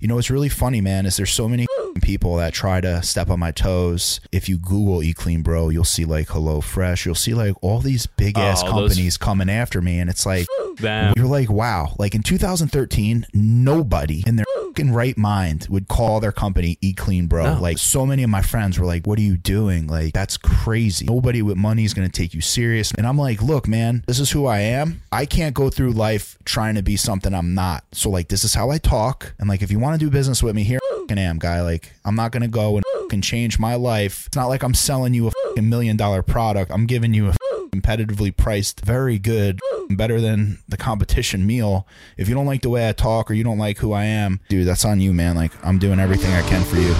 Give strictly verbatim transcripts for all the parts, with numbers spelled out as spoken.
You know, what's really funny, man, is there's so many people that try to step on my toes. If you Google Eat Clean Bro, you'll see like HelloFresh. You'll see like all these big ass oh, companies those... coming after me. And it's like, Damn. You're like, wow. Like in two thousand thirteen, nobody in their fucking right mind would call their company Eat Clean Bro. No. Like so many of my friends were like, what are you doing? Like, that's crazy. Nobody with money is going to take you serious. And I'm like, look, man, this is who I am. I can't go through life trying to be something I'm not. So like, this is how I talk. And like, if you want to do business with me, here I am, guy. Like, I'm not going to go and fucking change my life. It's not like I'm selling you a fucking million dollar product. I'm giving you a competitively priced, very good, better than the competition meal. If you don't like the way I talk or you don't like who I am, dude, that's on you, man. Like, I'm doing everything I can for you.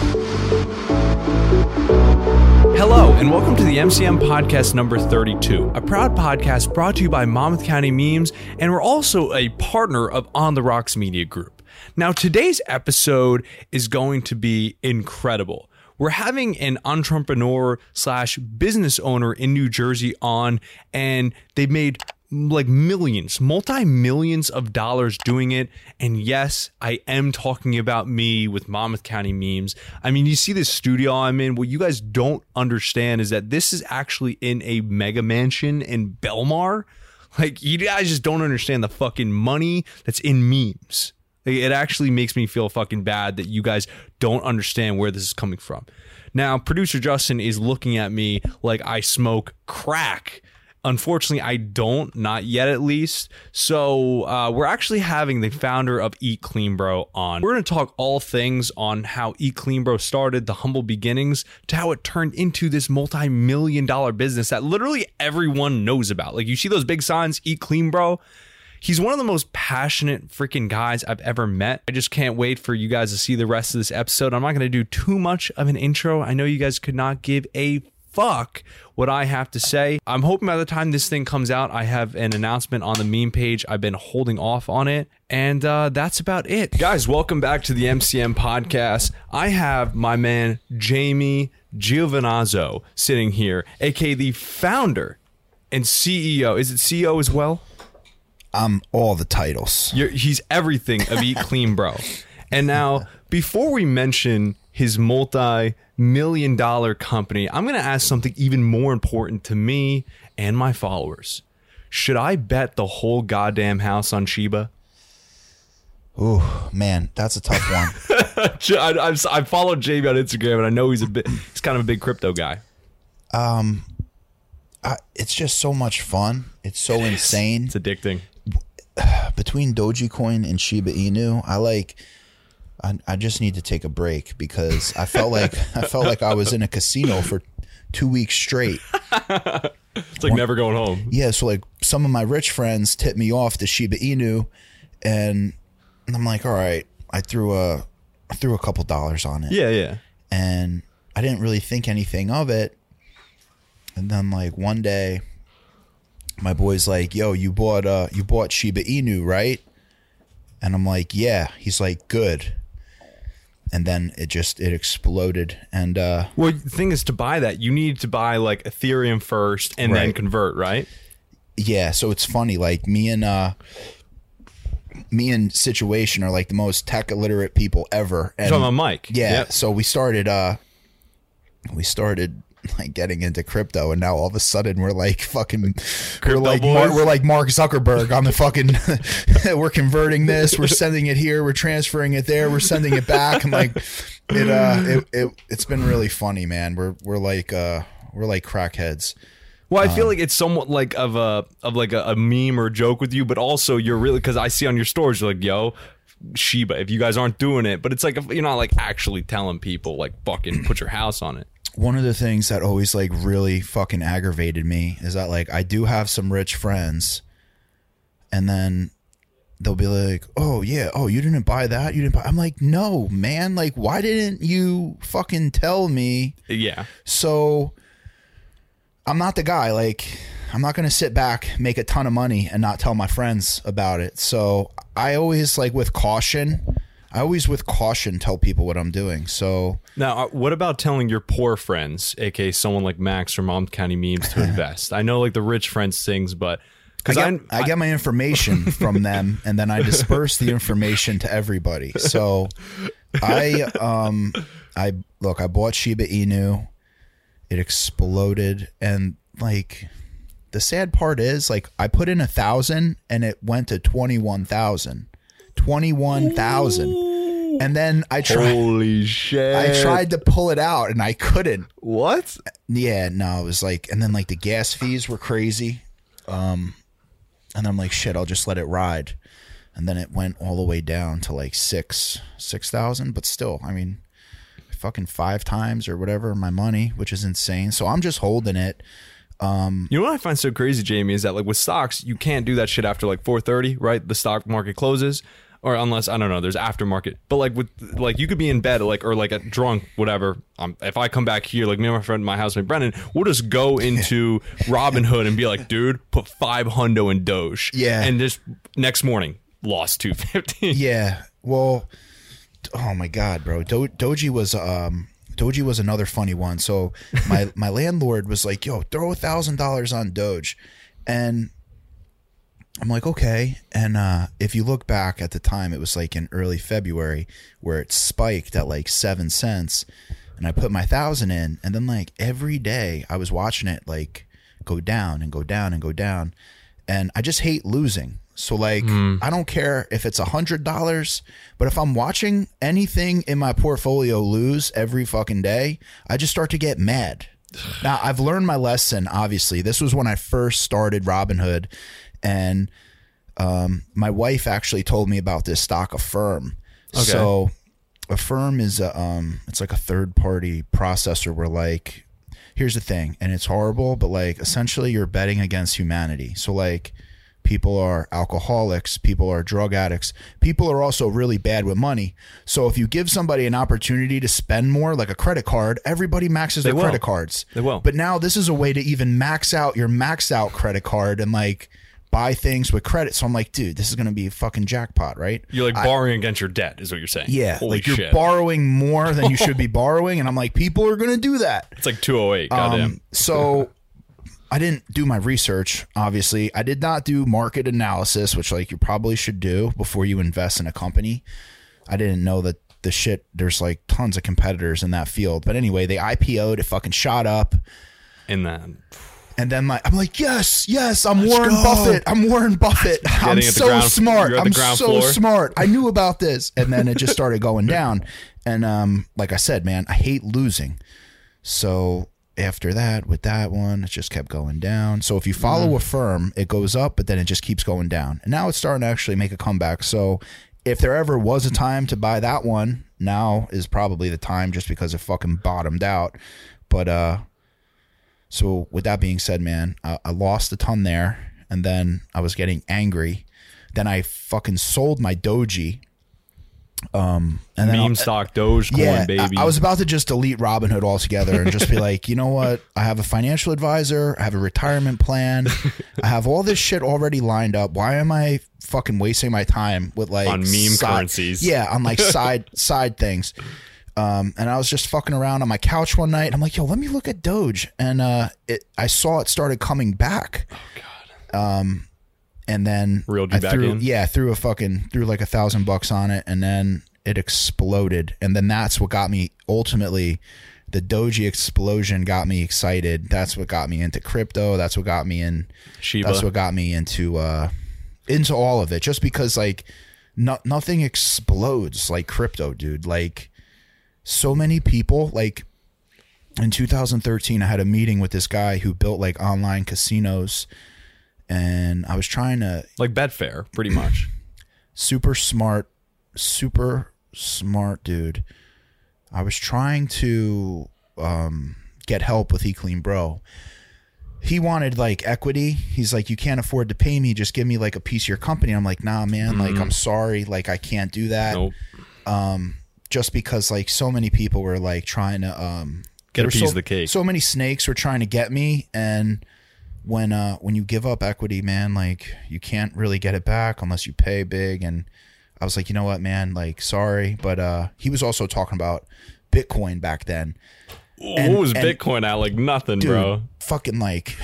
Hello, and welcome to the M C M Podcast number thirty-two, a proud podcast brought to you by Monmouth County Memes, and we're also a partner of On the Rocks Media Group. Now, today's episode is going to be incredible. We're having an entrepreneur slash business owner in New Jersey on, and they've made like millions, multi-millions of dollars doing it. And yes, I am talking about me with Monmouth County Memes. I mean, you see this studio I'm in. What you guys don't understand is that this is actually in a mega mansion in Belmar. Like, you guys just don't understand the fucking money that's in memes. It actually makes me feel fucking bad that you guys don't understand where this is coming from. Now, producer Justin is looking at me like I smoke crack. Unfortunately, I don't, not yet at least. So uh, we're actually having the founder of Eat Clean Bro on. We're going to talk all things on how Eat Clean Bro started, the humble beginnings, to how it turned into this multi-million dollar business that literally everyone knows about. Like, you see those big signs, Eat Clean Bro. He's one of the most passionate freaking guys I've ever met. I just can't wait for you guys to see the rest of this episode. I'm not going to do too much of an intro. I know you guys could not give a fuck what I have to say. I'm hoping by the time this thing comes out, I have an announcement on the meme page. I've been holding off on it. And uh, that's about it. Guys, welcome back to the M C M podcast. I have my man, Jamie Giovinazzo, sitting here, a k a the founder and C E O. Is it C E O as well? I'm all the titles. You're, he's everything of Eat Clean Bro. And now, before we mention his multi-million dollar company, I'm going to ask something even more important to me and my followers. Should I bet the whole goddamn house on Shiba? Ooh, man, that's a tough one. I, I've, I followed Jamie on Instagram, and I know he's a bit, he's kind of a big crypto guy. Um, I, it's just so much fun. It's so it insane. It's addicting. Between Dogecoin and Shiba Inu, I like. I, I just need to take a break because I felt like I felt like I was in a casino for two weeks straight. It's like One, never going home. Yeah, so like some of my rich friends tipped me off to Shiba Inu, and, and I'm like, all right, I threw a I threw a couple dollars on it. Yeah, yeah. And I didn't really think anything of it, and then like one day, my boy's like, yo, you bought uh you bought Shiba Inu, right? And I'm like, yeah. He's like, good. And then it just it exploded. And uh well, the thing is, to buy that, you need to buy like Ethereum first and right. then convert, right? Yeah. So it's funny, like me and uh me and Situation are like the most tech illiterate people ever. And You're talking about Mike. Yeah. Yep. So we started uh we started like getting into crypto, and now all of a sudden we're like fucking we're like Mar- we're like Mark Zuckerberg on the fucking we're converting this, we're sending it here, we're transferring it there, we're sending it back. And like it uh it, it it's been really funny, man. We're we're like uh we're like crackheads. Well, I feel um, like it's somewhat like of a of like a, a meme or a joke with you, but also you're really, because I see on your stories you're like, yo, Shiba, if you guys aren't doing it, but it's like you're not like actually telling people like fucking put your house on it. One of the things that always like really fucking aggravated me is that like I do have some rich friends, and then they'll be like, oh yeah, oh you didn't buy that, you didn't buy. I'm like, no man, like why didn't you fucking tell me? Yeah. So I'm not the guy. Like I'm not gonna sit back, make a ton of money, and not tell my friends about it. So I always like with caution. I always with caution tell people what I'm doing. So now, what about telling your poor friends, aka someone like Max or Monmouth County Memes, to invest? I know like the rich friends things, but Because I, I get my information from them, and then I disperse the information to everybody. So I, um, I look, I bought Shiba Inu. It exploded, and like the sad part is, like I put in a thousand, and it went to twenty one thousand, twenty one thousand, and then I tried. Holy shit! I tried to pull it out, and I couldn't. What? Yeah, no, it was like, and then like the gas fees were crazy. Um. And I'm like, shit, I'll just let it ride. And then it went all the way down to like six, six thousand. But still, I mean, fucking five times or whatever my money, which is insane. So I'm just holding it. Um, you know what I find so crazy, Jamie, is that like with stocks, you can't do that shit after like four thirty, right? The stock market closes. Or unless, I don't know, there's aftermarket. But like with, like you could be in bed like or like at drunk, whatever. Um, if I come back here, like me and my friend in my housemate Brennan, we'll just go into Robinhood and be like, dude, put five hundo in Doge. Yeah. And just next morning, lost two fifty. Yeah. Well, oh my God, bro. Do- Doji was um Doji was another funny one. So my my landlord was like, yo, throw a thousand dollars on Doge. And I'm like, okay. And uh, if you look back at the time, it was like in early February where it spiked at like seven cents. And I put my thousand in. And then like every day I was watching it like go down and go down and go down. And I just hate losing. So like, mm. I don't care if it's a hundred dollars, but if I'm watching anything in my portfolio lose every fucking day, I just start to get mad. Now I've learned my lesson. Obviously, this was when I first started Robinhood. And um, my wife actually told me about this stock Affirm. Okay. So Affirm is a, um, it's like a third party processor where like, here's the thing, and it's horrible, but like essentially you're betting against humanity. So like people are alcoholics, people are drug addicts, people are also really bad with money. So if you give somebody an opportunity to spend more, like a credit card, everybody maxes their credit cards. They will. But now this is a way to even max out your maxed out credit card and like buy things with credit. So I'm like, dude, this is going to be a fucking jackpot, right? You're like borrowing I, against your debt is what you're saying. Yeah. Holy like you're shit. borrowing more than you should be borrowing. And I'm like, people are going to do that. It's like two oh eight. Goddamn. Um, so I didn't do my research, obviously. I did not do market analysis, which like you probably should do before you invest in a company. I didn't know that the shit, there's like tons of competitors in that field. But anyway, they I P O'd, it fucking shot up. And then... And then like, I'm like, yes, yes, I'm Let's Warren go. Buffett. I'm Warren Buffett. I'm so ground, smart. I'm so floor. smart. I knew about this. And then it just started going down. And um, like I said, man, I hate losing. So after that, with that one, it just kept going down. So if you follow mm. a firm, it goes up, but then it just keeps going down. And now it's starting to actually make a comeback. So if there ever was a time to buy that one, now is probably the time just because it fucking bottomed out. But uh. So with that being said, man, I, I lost a ton there, and then I was getting angry. Then I fucking sold my Doji. Um, and then meme stock Dogecoin, yeah, baby. I, I was about to just delete Robinhood altogether and just be like, you know what? I have a financial advisor. I have a retirement plan. I have all this shit already lined up. Why am I fucking wasting my time with like on meme side, currencies? Yeah, on like side side things. Um, and I was just fucking around on my couch one night. And I'm like, yo, let me look at Doge. And uh, it, I saw it started coming back. Oh, God. Um, and then Reeled you I back threw, in? yeah, threw a fucking, threw like a thousand bucks on it. And then it exploded. And then that's what got me, ultimately, the Doji explosion got me excited. That's what got me into crypto. That's what got me in. Shiba. That's what got me into, uh, into all of it. Just because, like, no, nothing explodes like crypto, dude. Like, so many people, like in two thousand thirteen, I had a meeting with this guy who built like online casinos, and I was trying to like Betfair, pretty much. Super smart, super smart dude. I was trying to um, get help with eClean Bro. He wanted like equity. He's like, you can't afford to pay me. Just give me like a piece of your company. I'm like, nah, man. Mm-hmm. Like, I'm sorry. Like, I can't do that. Nope. Um, just because like so many people were like trying to um get a piece so, of the cake. So many snakes were trying to get me, and when uh when you give up equity, man, like you can't really get it back unless you pay big. And I was like, you know what, man, like sorry, but uh he was also talking about Bitcoin back then. And, what was and, Bitcoin at? Like nothing, dude, bro. Fucking like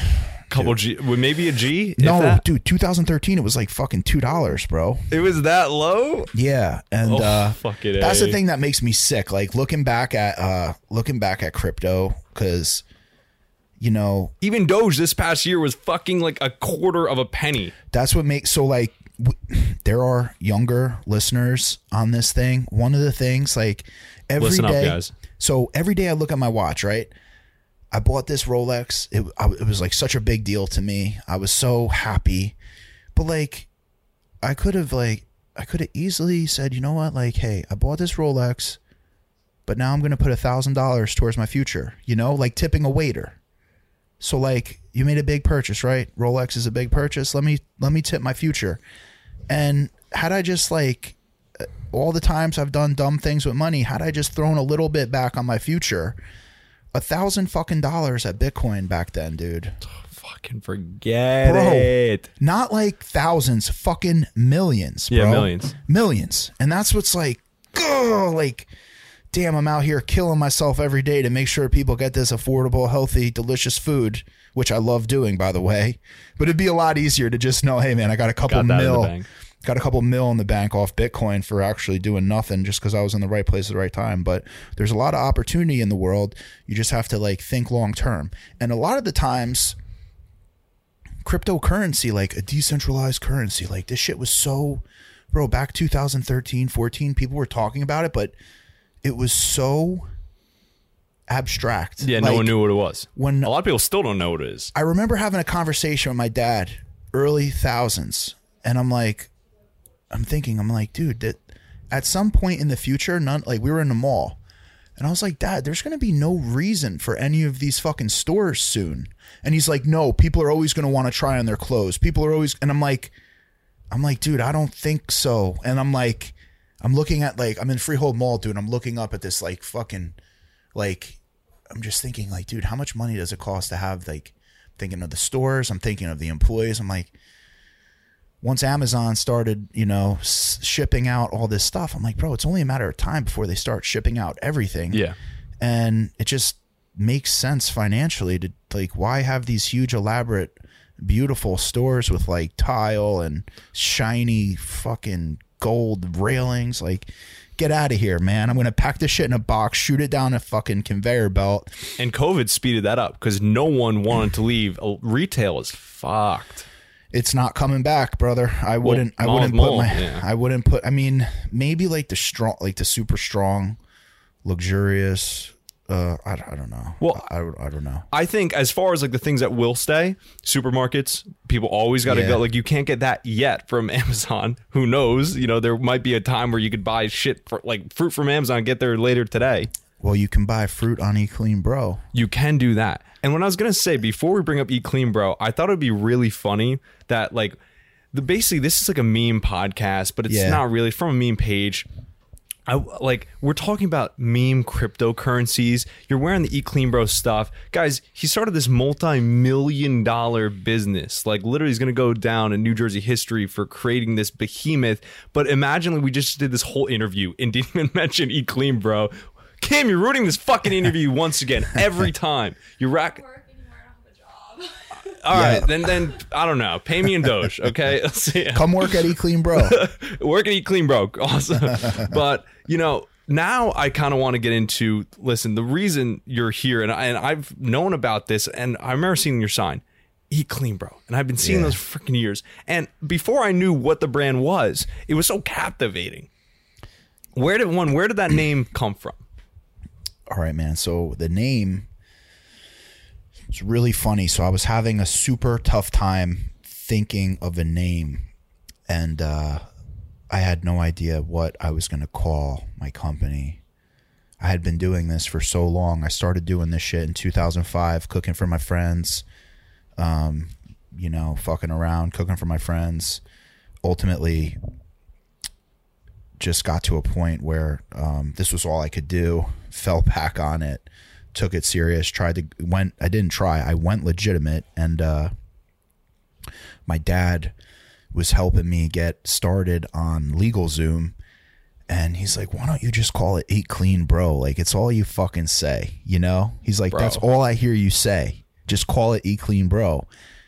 Couple dude. G, maybe a G? No, dude, two thousand thirteen, it was like fucking two dollars, bro. It was that low? Yeah. And oh, uh, fuck it, that's the thing that makes me sick. Like looking back at, uh, looking back at crypto, because, you know. Even Doge this past year was fucking like a quarter of a penny. That's what makes, so like, w- there are younger listeners on this thing. One of the things, like, every Listen day. up, guys. So every day I look at my watch, right? I bought this Rolex. It, I, it was like such a big deal to me. I was so happy. But like, I could have like, I could have easily said, you know what? Like, hey, I bought this Rolex, but now I'm going to put a thousand dollars towards my future, you know, like tipping a waiter. So like, you made a big purchase, right? Rolex is a big purchase. Let me, let me tip my future. And had I just like, all the times I've done dumb things with money, had I just thrown a little bit back on my future, a thousand fucking dollars at Bitcoin back then, dude. Oh, fucking forget bro, it. Not like thousands, fucking millions, bro. Yeah, millions. Millions. And that's what's like, oh, like, damn, I'm out here killing myself every day to make sure people get this affordable, healthy, delicious food, which I love doing, by the way. But it'd be a lot easier to just know, hey, man, I got a couple got mil. Got a couple mil in the bank off Bitcoin for actually doing nothing just because I was in the right place at the right time. But there's a lot of opportunity in the world. You just have to like think long term. And a lot of the times, cryptocurrency, like a decentralized currency, like this shit was so, bro, back two thousand thirteen, fourteen, people were talking about it, but it was so abstract. Yeah, like, no one knew what it was. When a lot of people still don't know what it is. I remember having a conversation with my dad, early thousands, and I'm like, I'm thinking, I'm like, dude, that at some point in the future, none, like we were in the mall and I was like, Dad, there's going to be no reason for any of these fucking stores soon. And he's like, no, people are always going to want to try on their clothes. People are always, and I'm like, I'm like, dude, I don't think so. And I'm like, I'm looking at like, I'm in Freehold Mall, dude. I'm looking up at this like fucking, like, I'm just thinking like, dude, how much money does it cost to have like, thinking of the stores. I'm thinking of the employees. I'm like, once Amazon started, you know, s- shipping out all this stuff, I'm like, bro, it's only a matter of time before they start shipping out everything. Yeah. And it just makes sense financially to like, why have these huge, elaborate, beautiful stores with like tile and shiny fucking gold railings? Like, get out of here, man. I'm going to pack this shit in a box, shoot it down a fucking conveyor belt. And COVID speeded that up because no one wanted to leave. Retail is fucked. It's not coming back, brother. I wouldn't. Well, I wouldn't mall, put my. yeah. I wouldn't put. I mean, maybe like the strong, like the super strong, luxurious. Uh, I, I don't know. Well, I, I, I don't know. I think as far as like the things that will stay, supermarkets, people always got to Yeah. go. Like you can't get that yet from Amazon. Who knows? You know, there might be a time where you could buy shit for like fruit from Amazon, get there later today. Well, you can buy fruit on eClean Bro. You can do that. And what I was going to say, before we bring up Eat Clean Bro, I thought it would be really funny that like the basically this is like a meme podcast, but it's Yeah. not really. It's from a meme page. I like we're talking about meme cryptocurrencies. You're wearing the Eat Clean Bro stuff. Guys, he started this multi-million dollar business. Like literally he's going to go down in New Jersey history for creating this behemoth. But imagine like, we just did this whole interview and didn't even mention Eat Clean Bro. Kim, you're ruining this fucking interview once again. Every time. You're rack. All Yeah. right, then then I don't know. Pay me in Doge, okay? Let's see. Come work at eClean Bro. Work at Eat Clean Bro. Awesome. But, you know, now I kind of want to get into, listen, the reason you're here, and, I, and I've known about this, and I remember seeing your sign, Eat Clean Bro. And I've been seeing Yeah. those freaking years. And before I knew what the brand was, it was so captivating. Where did one, where did that name come from? All right, man. So the name, it's really funny. So I was having a super tough time thinking of a name, and uh, I had no idea what I was going to call my company. I had been doing this for so long. I started doing this shit in two thousand five, cooking for my friends, um, you know, fucking around, cooking for my friends. Ultimately, just got to a point where um, this was all I could do. Fell back on it, took it serious, tried to went I didn't try I went legitimate, and uh my dad was helping me get started on LegalZoom, and he's like, why don't you just call it Eat Clean Bro? Like, it's all you fucking say, you know? He's like, Bro. That's all I hear you say, just call it Eat Clean Bro.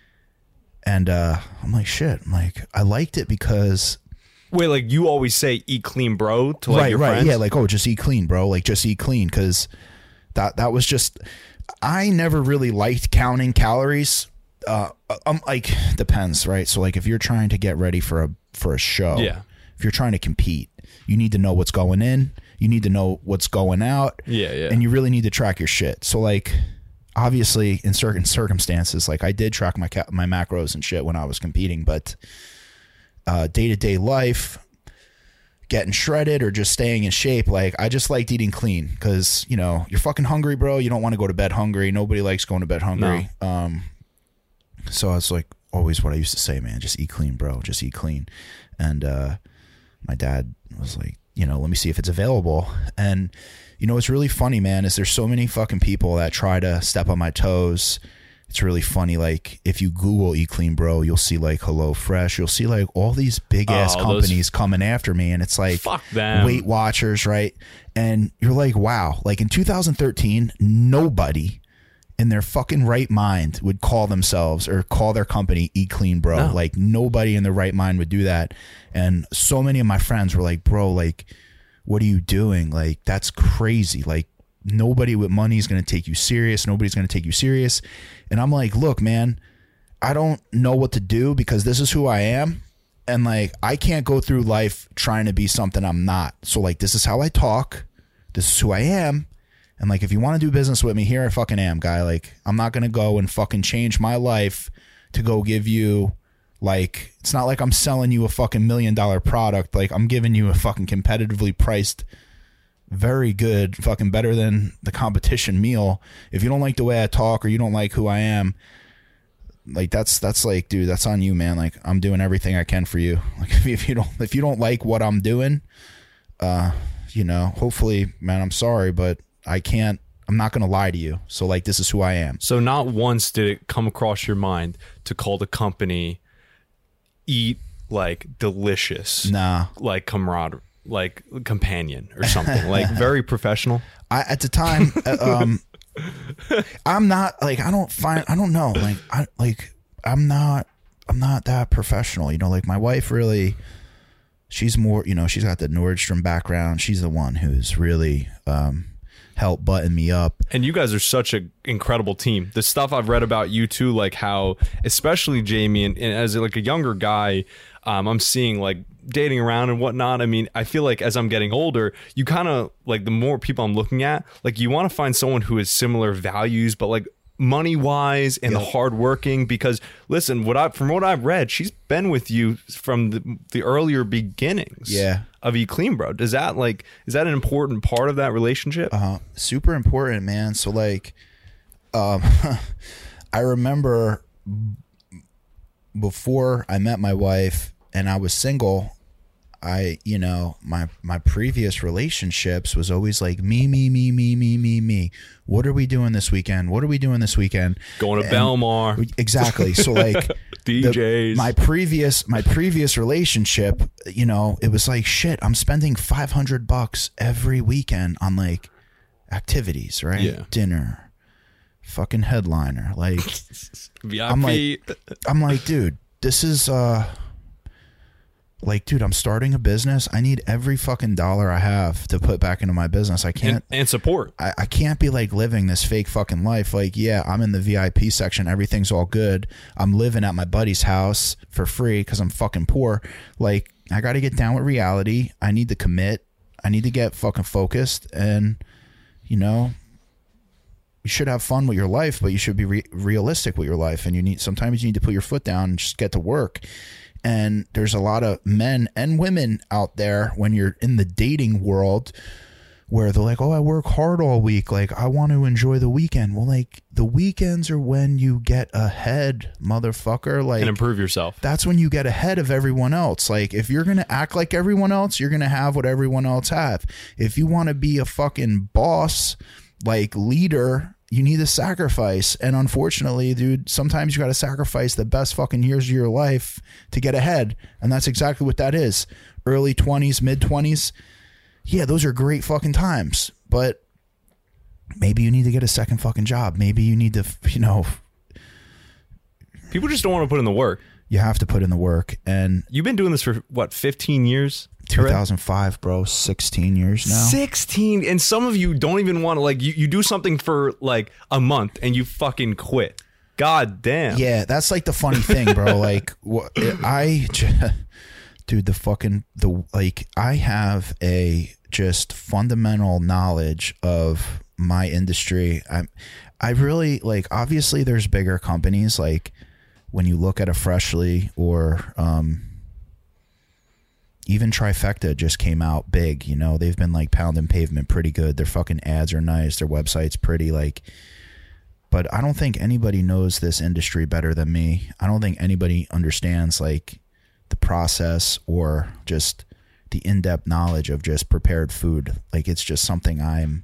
And uh, I'm like, shit. I'm like, I liked it because. Wait, like you always say eat clean, bro, to like right, your right. friends? Yeah, like, oh, just eat clean, bro. Like, just eat clean. Because that, that was just. I never really liked counting calories. Uh, I'm like, depends, right? So, like, if you're trying to get ready for a for a show, yeah. If you're trying to compete, you need to know what's going in. You need to know what's going out. Yeah, yeah. And you really need to track your shit. So, like, obviously, in certain circumstances, like, I did track my ca- my macros and shit when I was competing, but uh, day-to-day life, getting shredded or just staying in shape, like, I just liked eating clean because, you know, you're fucking hungry, bro. You don't want to go to bed hungry. Nobody likes going to bed hungry. No. Um, so it's like always what I used to say, man, just eat clean, bro. Just eat clean. And uh, my dad was like, you know, let me see if it's available. And, you know, what's really funny, man, is there's so many fucking people that try to step on my toes. It's really funny. Like, if you Google Eat Clean Bro, you'll see like HelloFresh. You'll see like all these big ass oh, companies coming after me. And it's like fuck them. Weight Watchers, right? And you're like, wow. Like in two thousand thirteen, nobody in their fucking right mind would call themselves or call their company Eat Clean Bro. No. Like nobody in their right mind would do that. And so many of my friends were like, bro, like, what are you doing? Like, that's crazy. Like, nobody with money is going to take you serious. Nobody's going to take you serious. And I'm like, look, man, I don't know what to do because this is who I am. And like, I can't go through life trying to be something I'm not. So like, this is how I talk. This is who I am. And like, if you want to do business with me, here I fucking am, guy. Like, I'm not going to go and fucking change my life to go give you, like, it's not like I'm selling you a fucking million dollar product. Like, I'm giving you a fucking competitively priced, very good, fucking better than the competition meal. If you don't like the way I talk or you don't like who I am, like, that's, that's like, dude, that's on you, man. Like, I'm doing everything I can for you. Like, if you, if you don't, if you don't like what I'm doing, uh, you know, hopefully, man, I'm sorry, but I can't, I'm not going to lie to you. So like, this is who I am. So not once did it come across your mind to call the company Eat Like Delicious. Nah. Like camaraderie, like companion or something. Like very professional. I, at the time, um, I'm not like, I don't find, I don't know. Like, I, like, I'm not, I'm not that professional. You know, like my wife really, she's more, you know, she's got the Nordstrom background. She's the one who's really, um, help button me up. And you guys are such an incredible team. The stuff I've read about you too, like how, especially Jamie, and, and as like a younger guy, um, I'm seeing like dating around and whatnot. I mean, I feel like as I'm getting older, you kind of like the more people I'm looking at, like you want to find someone who has similar values, but like money wise and yep. the hardworking, because listen, what I from what I've read, she's been with you from the, the earlier beginnings. Yeah. Of Eat Clean Bro. Does that like, is that an important part of that relationship? Uh, super important, man. So like, um, I remember before I met my wife and I was single, I, you know, my, my previous relationships was always like me, me, me, me, me, me, me. What are we doing this weekend? What are we doing this weekend? Going to and Belmar. Exactly. So like D Js. The, my previous, my previous relationship, you know, it was like, shit, I'm spending five hundred bucks every weekend on like activities, right? Yeah. Dinner, fucking headliner. Like, V I P. I'm like, I'm like, dude, this is, uh, like, dude, I'm starting a business. I need every fucking dollar I have to put back into my business. I can't. And, and support. I, I can't be like living this fake fucking life. Like, yeah, I'm in the V I P section. Everything's all good. I'm living at my buddy's house for free because I'm fucking poor. Like, I got to get down with reality. I need to commit. I need to get fucking focused. And, you know, you should have fun with your life, but you should be re- realistic with your life. And you need, sometimes you need to put your foot down and just get to work. And there's a lot of men and women out there when you're in the dating world where they're like, oh, I work hard all week. Like, I want to enjoy the weekend. Well, like, the weekends are when you get ahead, motherfucker. Like, and improve yourself. That's when you get ahead of everyone else. Like, if you're going to act like everyone else, you're going to have what everyone else have. If you want to be a fucking boss, like leader, you need to sacrifice. And unfortunately, dude, sometimes you got to sacrifice the best fucking years of your life to get ahead. And that's exactly what that is. Early twenties, mid twenties. Yeah, those are great fucking times. But maybe you need to get a second fucking job. Maybe you need to, you know, People just don't want to put in the work. You have to put in the work. And you've been doing this for what, fifteen years? two thousand five, bro. sixteen years now. sixteen. And some of you don't even want to, like, you, you do something for like a month and you fucking quit. God damn. Yeah, that's like the funny thing, bro. Like, what I, dude, the fucking, the, like, I have a just fundamental knowledge of my industry. I, I really, like, obviously there's bigger companies, like, when you look at a Freshly or um, even Trifecta just came out big, you know, they've been like pounding pavement pretty good. Their fucking ads are nice. Their website's pretty, like, but I don't think anybody knows this industry better than me. I don't think anybody understands like the process or just the in-depth knowledge of just prepared food. Like, it's just something I'm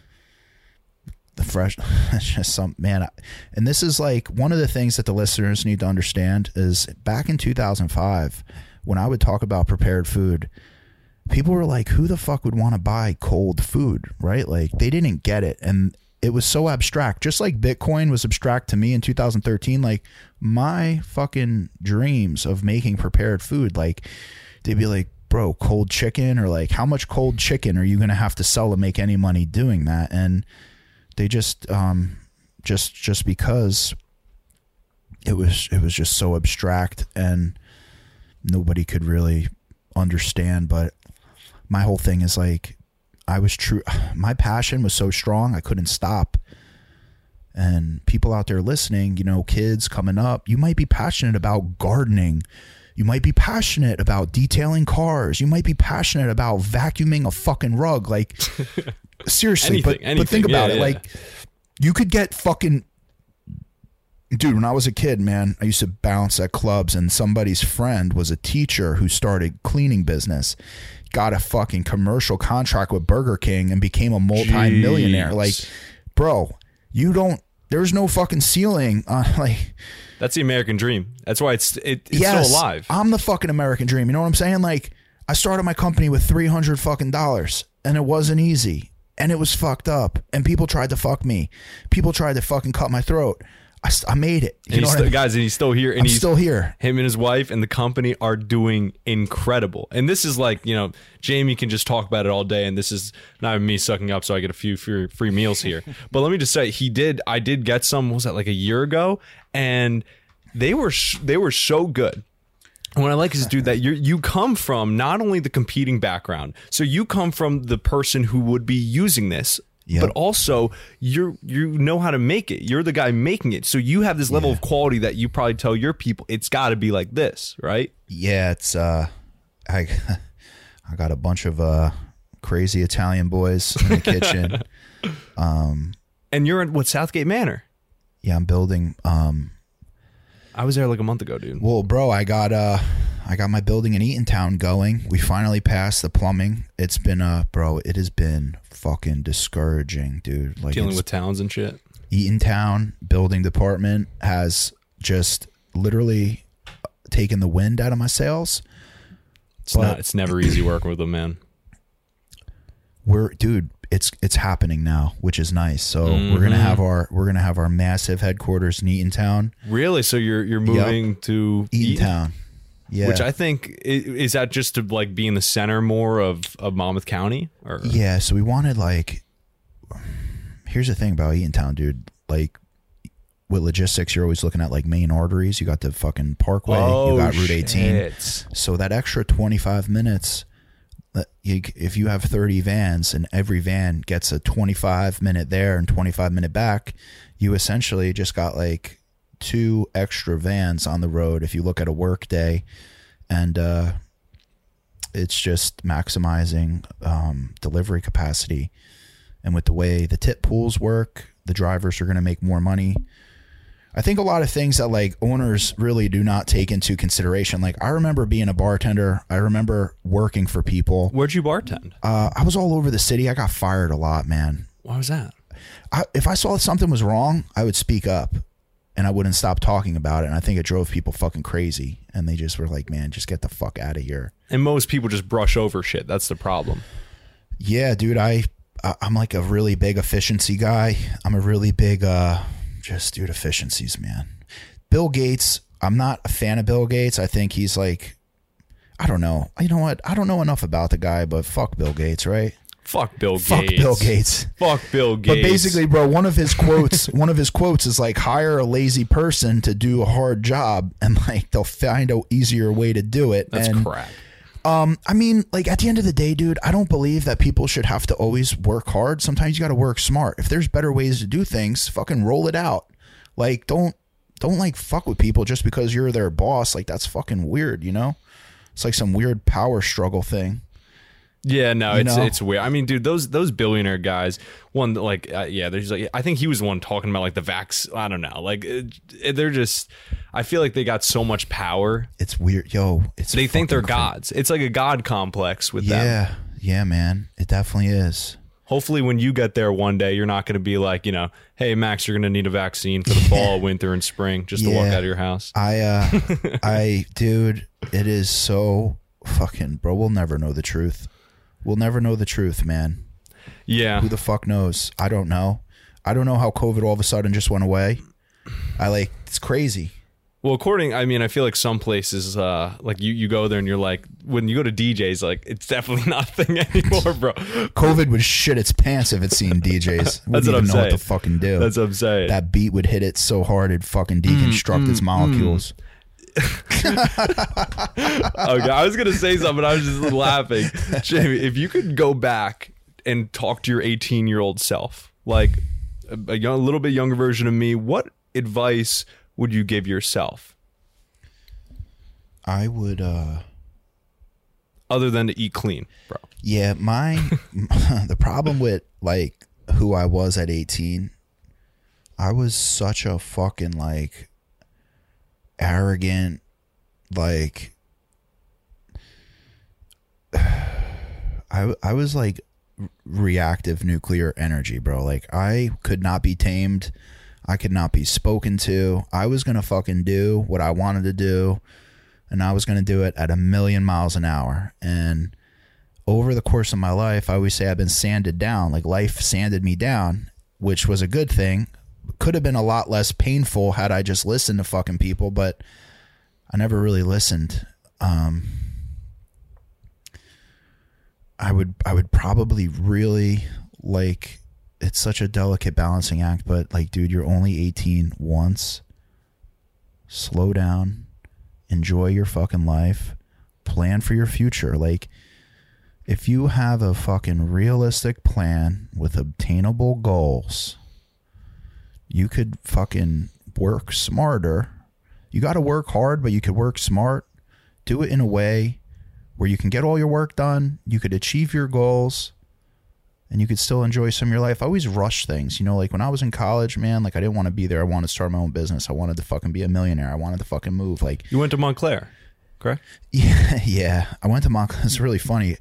the fresh, it's just some, man. And this is like one of the things that the listeners need to understand is back in two thousand five, when I would talk about prepared food, people were like, who the fuck would want to buy cold food, right? Like, they didn't get it. And it was so abstract, just like Bitcoin was abstract to me in two thousand thirteen. Like, my fucking dreams of making prepared food, like, they'd be like, bro, cold chicken, or like, how much cold chicken are you going to have to sell to make any money doing that? And they just, um, just, just because it was, it was just so abstract and nobody could really understand. But my whole thing is like, I was true. My passion was so strong, I couldn't stop. And people out there listening, you know, kids coming up, you might be passionate about gardening. You might be passionate about detailing cars. You might be passionate about vacuuming a fucking rug. Like, seriously, anything, but, anything. but think about yeah, it. Yeah. Like, you could get fucking, dude, when I was a kid, man, I used to bounce at clubs, and somebody's friend was a teacher who started cleaning business, got a fucking commercial contract with Burger King and became a multi-millionaire. Jeez. Like, bro, you don't, there's no fucking ceiling on, like, that's the American dream. That's why it's it, it's yes, still alive. I'm the fucking American dream. You know what I'm saying? Like, I started my company with three hundred fucking dollars, and it wasn't easy, and it was fucked up, and people tried to fuck me. People tried to fucking cut my throat. I, I made it. You and know he's what still, I mean? Guys, and he's still here. And I'm he's still here. Him and his wife and the company are doing incredible. And this is like, you know, Jamie can just talk about it all day. And this is not even me sucking up so I get a few free, free meals here. But let me just say, he did, I did get some, what was that, like a year ago? And they were, sh- they were so good. And what I like is, dude, that you you come from not only the competing background, so you come from the person who would be using this, yep. but also you're you know how to make it. You're the guy making it, so you have this level yeah. of quality that you probably tell your people it's got to be like this, right? Yeah, it's uh, I I got a bunch of uh crazy Italian boys in the kitchen, um, and you're in what, Southgate Manor? Yeah, I'm building. Um, I was there like a month ago, dude. Well, bro, I got uh, I got my building in Eatontown going. We finally passed the plumbing. It's been uh, bro, it has been fucking discouraging, dude. Like, dealing with towns and shit. Eatontown building department has just literally taken the wind out of my sails. It's not. It's never easy working with them, man. We're, dude. It's it's happening now, which is nice. So mm-hmm. we're gonna have our we're gonna have our massive headquarters in Eatontown. Really? So you're you're moving yep. to Eatontown? Yeah. Which I think is that just to like be in the center more of, of Monmouth County? Or yeah. So we wanted, like, here's the thing about Eatontown, dude. Like, with logistics, you're always looking at like main arteries. You got the fucking Parkway. Oh, you got Route eighteen. Shit. So that extra twenty-five minutes. If you have thirty vans and every van gets a twenty-five minute there and twenty-five minute back, you essentially just got like two extra vans on the road if you look at a work day. And uh, it's just maximizing um, delivery capacity. And with the way the tip pools work, the drivers are going to make more money. I think a lot of things that like owners really do not take into consideration. Like, I remember being a bartender. I remember working for people. Where'd you bartend? Uh, I was all over the city. I got fired a lot, man. Why was that? I, if I saw something was wrong, I would speak up and I wouldn't stop talking about it. And I think it drove people fucking crazy. And they just were like, man, just get the fuck out of here. And most people just brush over shit. That's the problem. Yeah, dude. I, I I'm like a really big efficiency guy. I'm a really big... uh Just, dude, efficiencies, man. Bill Gates, I'm not a fan of Bill Gates. I think he's like, I don't know. You know what? I don't know enough about the guy, but fuck Bill Gates, right? Fuck Bill Gates. Fuck Bill Gates. Fuck Bill Gates. But basically, bro, one of his quotes, one of his quotes is like, hire a lazy person to do a hard job, and like they'll find a easier way to do it. That's and, crap. Um, I mean, like at the end of the day, dude, I don't believe that people should have to always work hard. Sometimes you got to work smart. If there's better ways to do things, fucking roll it out. Like, don't, don't like fuck with people just because you're their boss. Like, that's fucking weird, you know? It's like some weird power struggle thing. Yeah, no, you it's know? it's weird. I mean, dude, those those billionaire guys, one like, uh, yeah, there's like, I think he was the one talking about like the vax. I don't know, like it, it, they're just. I feel like they got so much power. It's weird, yo. It's they think they're crazy. gods. It's like a god complex with yeah, them. Yeah, yeah, man. It definitely is. Hopefully, when you get there one day, you're not going to be like, you know, hey Max, you're going to need a vaccine for the fall, winter, and spring just yeah. to walk out of your house. I, uh, I, dude, it is so fucking, bro. We'll never know the truth. We'll never know the truth, man. Yeah. Who the fuck knows? I don't know. I don't know how COVID all of a sudden just went away. I like, it's crazy. Well, according, I mean, I feel like some places, uh, like you, you go there and you're like, when you go to D Js, like, it's definitely not a thing anymore, bro. COVID would shit its pants if it seen D Js. That's Wouldn't what even I'm know saying. what to fucking do. That's what I'm saying. That beat would hit it so hard it'd fucking deconstruct mm, its molecules. Mm. Okay, I was gonna say something. I was just laughing. Jamie, if you could go back and talk to your eighteen year old self, like a, a young, a little bit younger version of me, what advice would you give yourself? I would, uh, other than to eat clean, bro. Yeah, my the problem with like who I was at eighteen, I was such a fucking like arrogant, like I I was like reactive nuclear energy, bro. Like I could not be tamed. I could not be spoken to. I was gonna fucking do what I wanted to do, and I was gonna do it at a million miles an hour. And over the course of my life, I always say I've been sanded down. Like life sanded me down, which was a good thing. Could have been a lot less painful had I just listened to fucking people, but I never really listened. Um, I would, I would probably really like, it's such a delicate balancing act, but like, dude, you're only eighteen once. Slow down, enjoy your fucking life, plan for your future. Like, if you have a fucking realistic plan with obtainable goals, you could fucking work smarter. You got to work hard, but you could work smart. Do it in a way where you can get all your work done. You could achieve your goals, and you could still enjoy some of your life. I always rush things. You know, like when I was in college, man, like I didn't want to be there. I wanted to start my own business. I wanted to fucking be a millionaire. I wanted to fucking move. Like, you went to Montclair, correct? Yeah, yeah. I went to Montclair. It's really funny.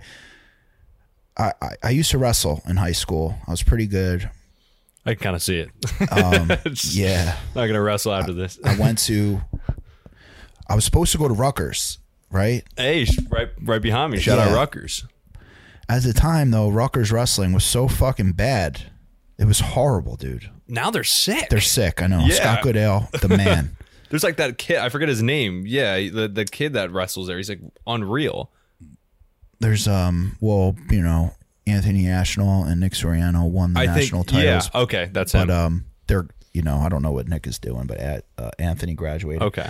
I, I, I used to wrestle in high school. I was pretty good. I can kind of see it. Um, yeah. Not going to wrestle after I, this. I went to, I was supposed to go to Rutgers, right? Hey, right right behind me. Shout yeah. out Rutgers. At the time, though, Rutgers wrestling was so fucking bad. It was horrible, dude. Now they're sick. They're sick, I know. Yeah. Scott Goodale, the man. There's like that kid, I forget his name. Yeah, the, the kid that wrestles there. He's like unreal. There's, um, well, you know, Anthony Ashnell and Nick Soriano won the I national think, titles. Yeah, okay, that's but, him. But um, they're, you know, I don't know what Nick is doing, but at, uh, Anthony graduated. Okay.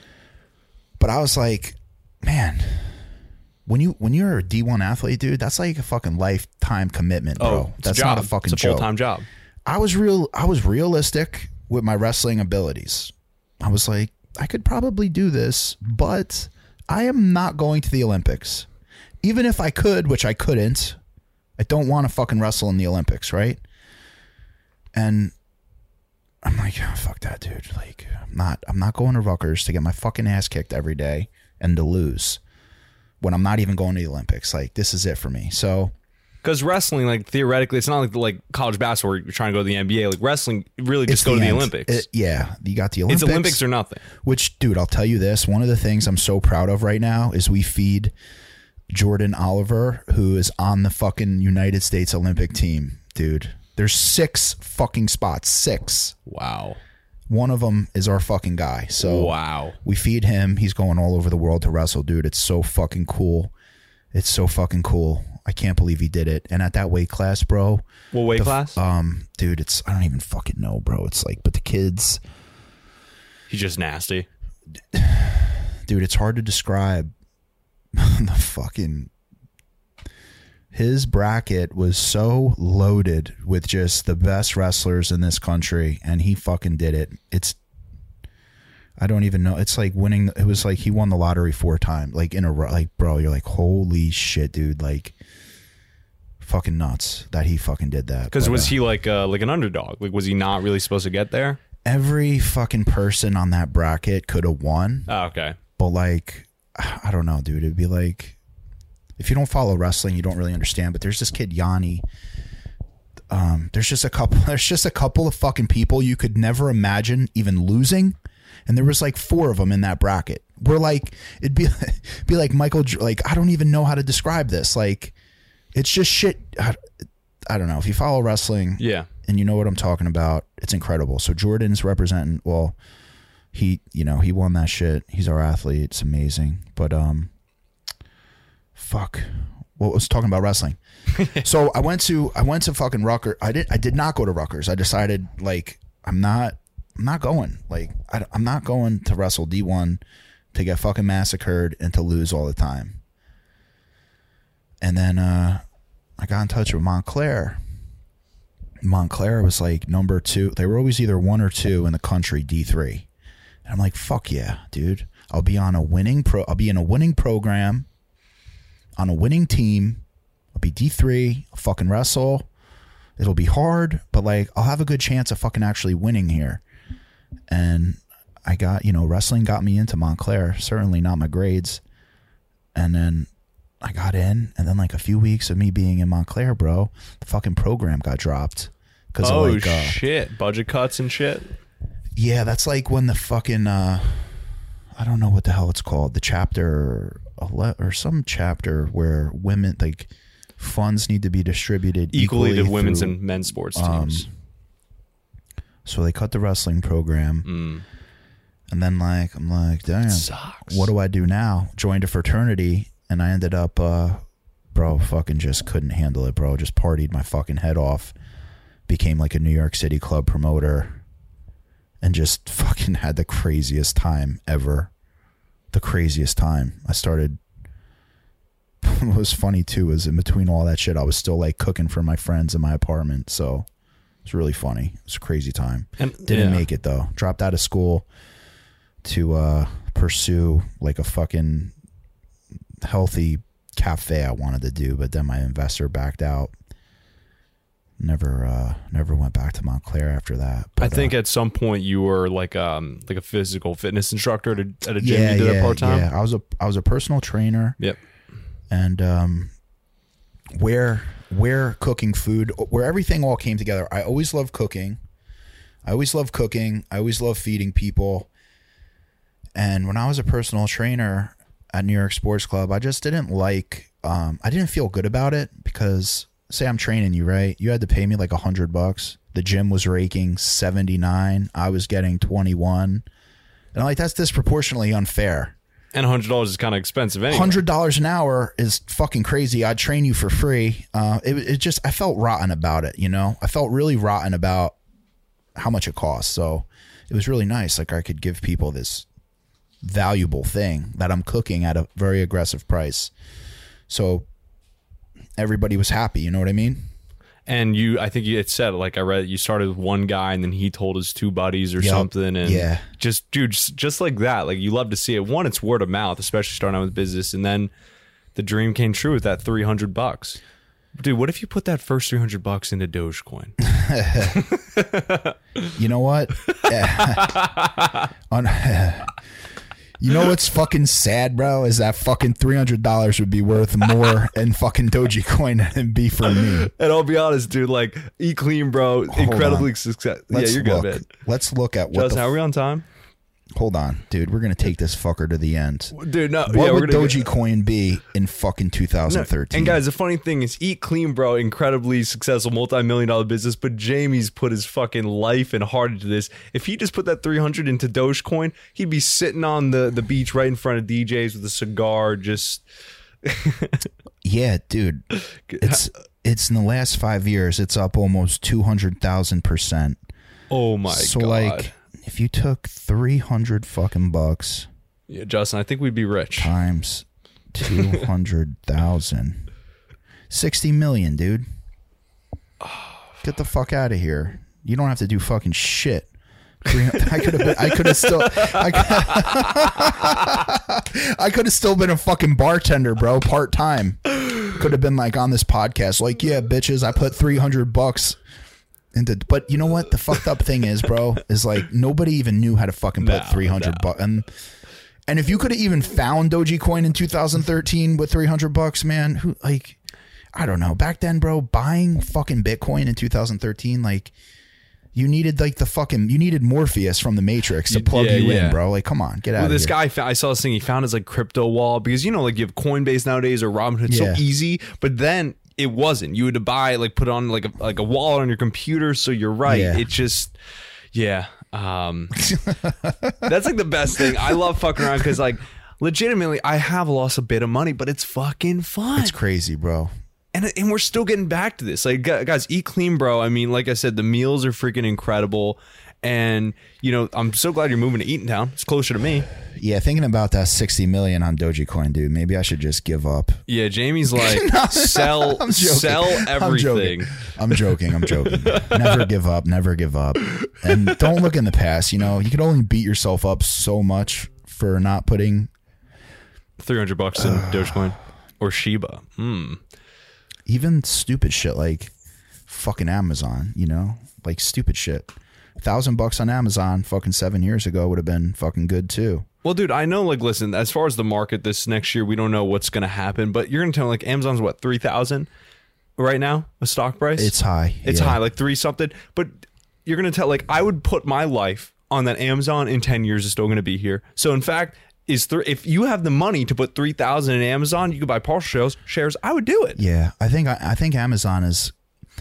But I was like, man, when you when you're a D one athlete, dude, that's like a fucking lifetime commitment, bro. Oh, that's a not a fucking it's a full-time joke. job. I was real. I was realistic with my wrestling abilities. I was like, I could probably do this, but I am not going to the Olympics. Even if I could, which I couldn't, I don't want to fucking wrestle in the Olympics, right? And I'm like, oh, fuck that, dude. Like, I'm not, I'm not going to Rutgers to get my fucking ass kicked every day and to lose when I'm not even going to the Olympics. Like, this is it for me. So, because wrestling, like theoretically, it's not like like college basketball where you're trying to go to the N B A. Like wrestling, really just go to the Olympics. It, yeah, you got the Olympics. It's Olympics or nothing. Which, dude, I'll tell you this. One of the things I'm so proud of right now is we feed Jordan Oliver, who is on the fucking United States Olympic team, dude. There's six fucking spots. Six. Wow. One of them is our fucking guy. So wow. We feed him. He's going all over the world to wrestle, dude. It's so fucking cool. It's so fucking cool. I can't believe he did it. And at that weight class, bro. What weight the, class? Um, dude, it's I don't even fucking know, bro. It's like, but the kids. He's just nasty. Dude, it's hard to describe the fucking. His bracket was so loaded with just the best wrestlers in this country, and he fucking did it. It's, I don't even know. It's like winning. It was like he won the lottery four times, like in a row. Like, bro, you're like, holy shit, dude. Like, fucking nuts that he fucking did that. Because was uh, he like uh, like an underdog? Like, was he not really supposed to get there? Every fucking person on that bracket could have won. Oh, okay. But like, I don't know, dude. It'd be like, if you don't follow wrestling, you don't really understand. But there's this kid Yanni. Um, there's just a couple. There's just a couple of fucking people you could never imagine even losing, and there was like four of them in that bracket. We're like, it'd be be like Michael. Like, I don't even know how to describe this. Like, it's just shit. I, I don't know. If you follow wrestling, yeah, and you know what I'm talking about, it's incredible. So Jordan's representing. Well, he, you know, he won that shit. He's our athlete. It's amazing. But um. Fuck. Well, I was talking about wrestling. So I went to I went to fucking Rutgers. I did I did not go to Rutgers. I decided like I'm not I'm not going. Like I, I'm not going to wrestle D one to get fucking massacred and to lose all the time. And then uh, I got in touch with Montclair. Montclair was like number two. They were always either one or two in the country, D three. And I'm like, fuck yeah, dude. I'll be on a winning pro. I'll be in a winning program. On a winning team. I'll be D three. I'll fucking wrestle. It'll be hard, but like I'll have a good chance of fucking actually winning here. And I got, you know, wrestling got me into Montclair. Certainly not my grades. And then I got in, and then like a few weeks of me being in Montclair, bro, the fucking program got dropped. Cause oh of like, uh, shit! Budget cuts and shit. Yeah, that's like when the fucking uh, I don't know what the hell it's called. The chapter. Or some chapter where women like funds need to be distributed equally, equally to women's through, and men's sports teams. Um, so they cut the wrestling program, mm. and then like I'm like, damn, what do I do now? Joined a fraternity, and I ended up, uh, bro, fucking just couldn't handle it, bro. Just partied my fucking head off. Became like a New York City club promoter, and just fucking had the craziest time ever. The craziest time. I started. What was funny too is in between all that shit, I was still like cooking for my friends in my apartment. So it's really funny. It was a crazy time. And, Didn't yeah. make it though. Dropped out of school to uh, pursue like a fucking healthy cafe I wanted to do, but then my investor backed out. Never, uh, never went back to Montclair after that. But, I think uh, at some point you were like, um, like a physical fitness instructor at a, at a gym. Yeah, you did yeah, that part time. Yeah, I was a, I was a personal trainer. Yep. And um, where, where cooking food, where everything all came together. I always loved cooking. I always loved cooking. I always loved feeding people. And when I was a personal trainer at New York Sports Club, I just didn't like. Um, I didn't feel good about it because. Say I'm training you, right? You had to pay me like a hundred bucks. The gym was raking seventy-nine. I was getting twenty-one. And I'm like, that's disproportionately unfair. And a hundred dollars is kind of expensive anyway. Hundred dollars an hour is fucking crazy. I'd train you for free. Uh, it, it just, I felt rotten about it, you know? I felt really rotten about how much it cost. So it was really nice. Like I could give people this valuable thing that I'm cooking at a very aggressive price. So everybody was happy, you know what I mean? And you, I think you had said, like I read, you started with one guy and then he told his two buddies or yep. something. And yeah. just, dude, just, just like that. Like you love to see it. One, it's word of mouth, especially starting out with business. And then the dream came true with that three hundred bucks. Dude, what if you put that first three hundred bucks into Dogecoin? You know what? On, you know what's fucking sad, bro? Is that fucking three hundred dollars would be worth more in fucking Dogecoin than be for me. And I'll be honest, dude, like, eat clean, bro. Hold incredibly successful. Yeah, you're look. good, man. Let's look at what Justin, the how are we on time? Hold on, dude. We're gonna take this fucker to the end, dude. No, what yeah, would we're gonna Dogecoin be in fucking two thousand thirteen? No. And guys, the funny thing is, Eat Clean Bro, incredibly successful, multi-million dollar business. But Jamie's put his fucking life and heart into this. If he just put that three hundred into Dogecoin, he'd be sitting on the the beach right in front of D Js with a cigar, just. Yeah, dude. It's it's in the last five years, it's up almost two hundred thousand percent. Oh my so, god! So like. If you took three hundred fucking bucks, yeah, Justin, I think we'd be rich. Times two hundred thousand, sixty million, dude. Get the fuck out of here. You don't have to do fucking shit. I could have been, I could have still, I could have still been a fucking bartender, bro, part time. Could have been like on this podcast, like, yeah, bitches, I put three hundred bucks. Into, but you know what the fucked up thing is, bro, is like nobody even knew how to fucking put no, three hundred no. bucks. And, and if you could have even found Dogecoin in two thousand thirteen with three hundred bucks, man, who like, I don't know. Back then, bro, buying fucking Bitcoin in two thousand thirteen, like you needed like the fucking, you needed Morpheus from the Matrix to plug yeah, you yeah. in, bro. Like, come on, get out well, of this here. This guy, I saw this thing, he found his like crypto wall because, you know, like you have Coinbase nowadays or Robinhood, it's yeah. so easy. But then it wasn't. You had to buy, like, put on like a like a wallet on your computer. So you're right. Yeah. It just, yeah. Um, that's like the best thing. I love fucking around because, like, legitimately, I have lost a bit of money, but it's fucking fun. It's crazy, bro. And and we're still getting back to this. Like, guys, Eat Clean Bro. I mean, like I said, the meals are freaking incredible. And, you know, I'm so glad you're moving to Eatontown. It's closer to me. Yeah, thinking about that sixty million on Dogecoin, dude. Maybe I should just give up. Yeah, Jamie's like, no, sell, sell everything. I'm joking. I'm joking. I'm joking. Never give up. Never give up. And don't look in the past. You know, you can only beat yourself up so much for not putting three hundred bucks in uh, Dogecoin or Shiba. Hmm. Even stupid shit like fucking Amazon. You know, like stupid shit. A thousand bucks on Amazon fucking seven years ago would have been fucking good too. Well, dude, I know, like, listen, as far as the market this next year, we don't know what's going to happen, but you're going to tell me, like, Amazon's what, three thousand right now, a stock price? It's high. It's yeah. high, like three something. But you're going to tell, like, I would put my life on that Amazon in ten years is still going to be here. So, in fact, is th- if you have the money to put three thousand in Amazon, you could buy partial shares, shares, I would do it. Yeah, I think, I, I think Amazon is,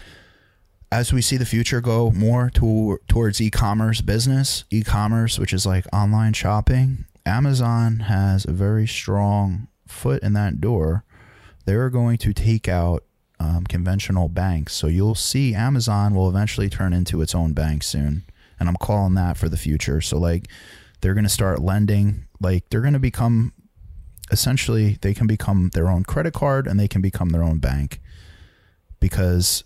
as we see the future go more to, towards e-commerce business, e-commerce, which is like online shopping, Amazon has a very strong foot in that door. They're going to take out um, conventional banks. So you'll see Amazon will eventually turn into its own bank soon. And I'm calling that for the future. So like they're going to start lending, like they're going to become, essentially they can become their own credit card and they can become their own bank because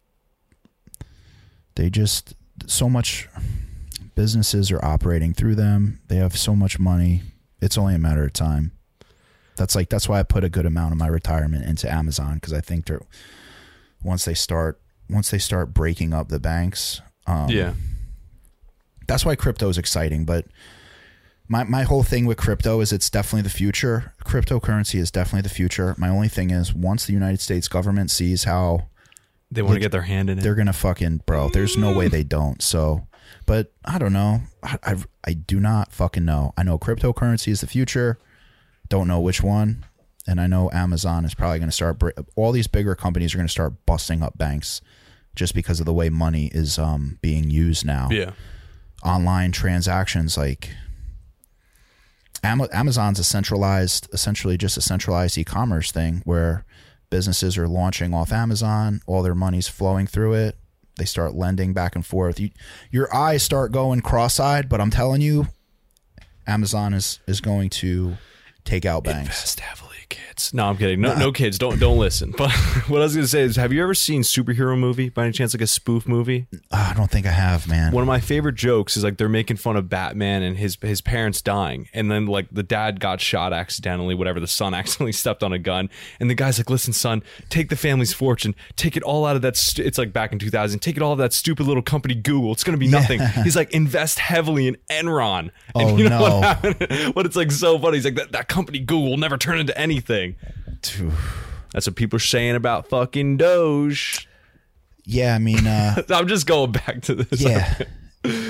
they just, so much businesses are operating through them. They have so much money. It's only a matter of time. That's like, that's why I put a good amount of my retirement into Amazon. Cause I think they're, once they start, once they start breaking up the banks, um, yeah, that's why crypto is exciting. But my, my whole thing with crypto is it's definitely the future. Cryptocurrency is definitely the future. My only thing is once the United States government sees how, they want to get their hand in it. They're going to fucking, bro, there's no way they don't. So, but I don't know. I, I, I do not fucking know. I know cryptocurrency is the future. Don't know which one. And I know Amazon is probably going to start, all these bigger companies are going to start busting up banks just because of the way money is um, being used now. Yeah. Online transactions, like Amazon's a centralized, essentially just a centralized e-commerce thing where businesses are launching off Amazon, all their money's flowing through it. They start lending back and forth. You, your eyes start going cross-eyed, but I'm telling you, Amazon is, is going to take out banks. Invest heavily, kids. No, I'm kidding. No, no kids. Don't don't listen. But what I was going to say is, have you ever seen superhero movie by any chance, like a spoof movie? Uh, I don't think I have, man. One of my favorite jokes is like they're making fun of Batman and his his parents dying, and then like the dad got shot accidentally, whatever. The son accidentally stepped on a gun, and the guy's like, "Listen, son, take the family's fortune, take it all out of that." St-. It's like back in two thousand. Take it all out of that stupid little company Google. It's going to be nothing. Yeah. He's like, invest heavily in Enron. And oh you know no! What happened? But it's like so funny. He's like, that that company Google will never turn into anything. That's what people are saying about fucking Doge. Yeah, I mean, uh, I'm just going back to this. Yeah.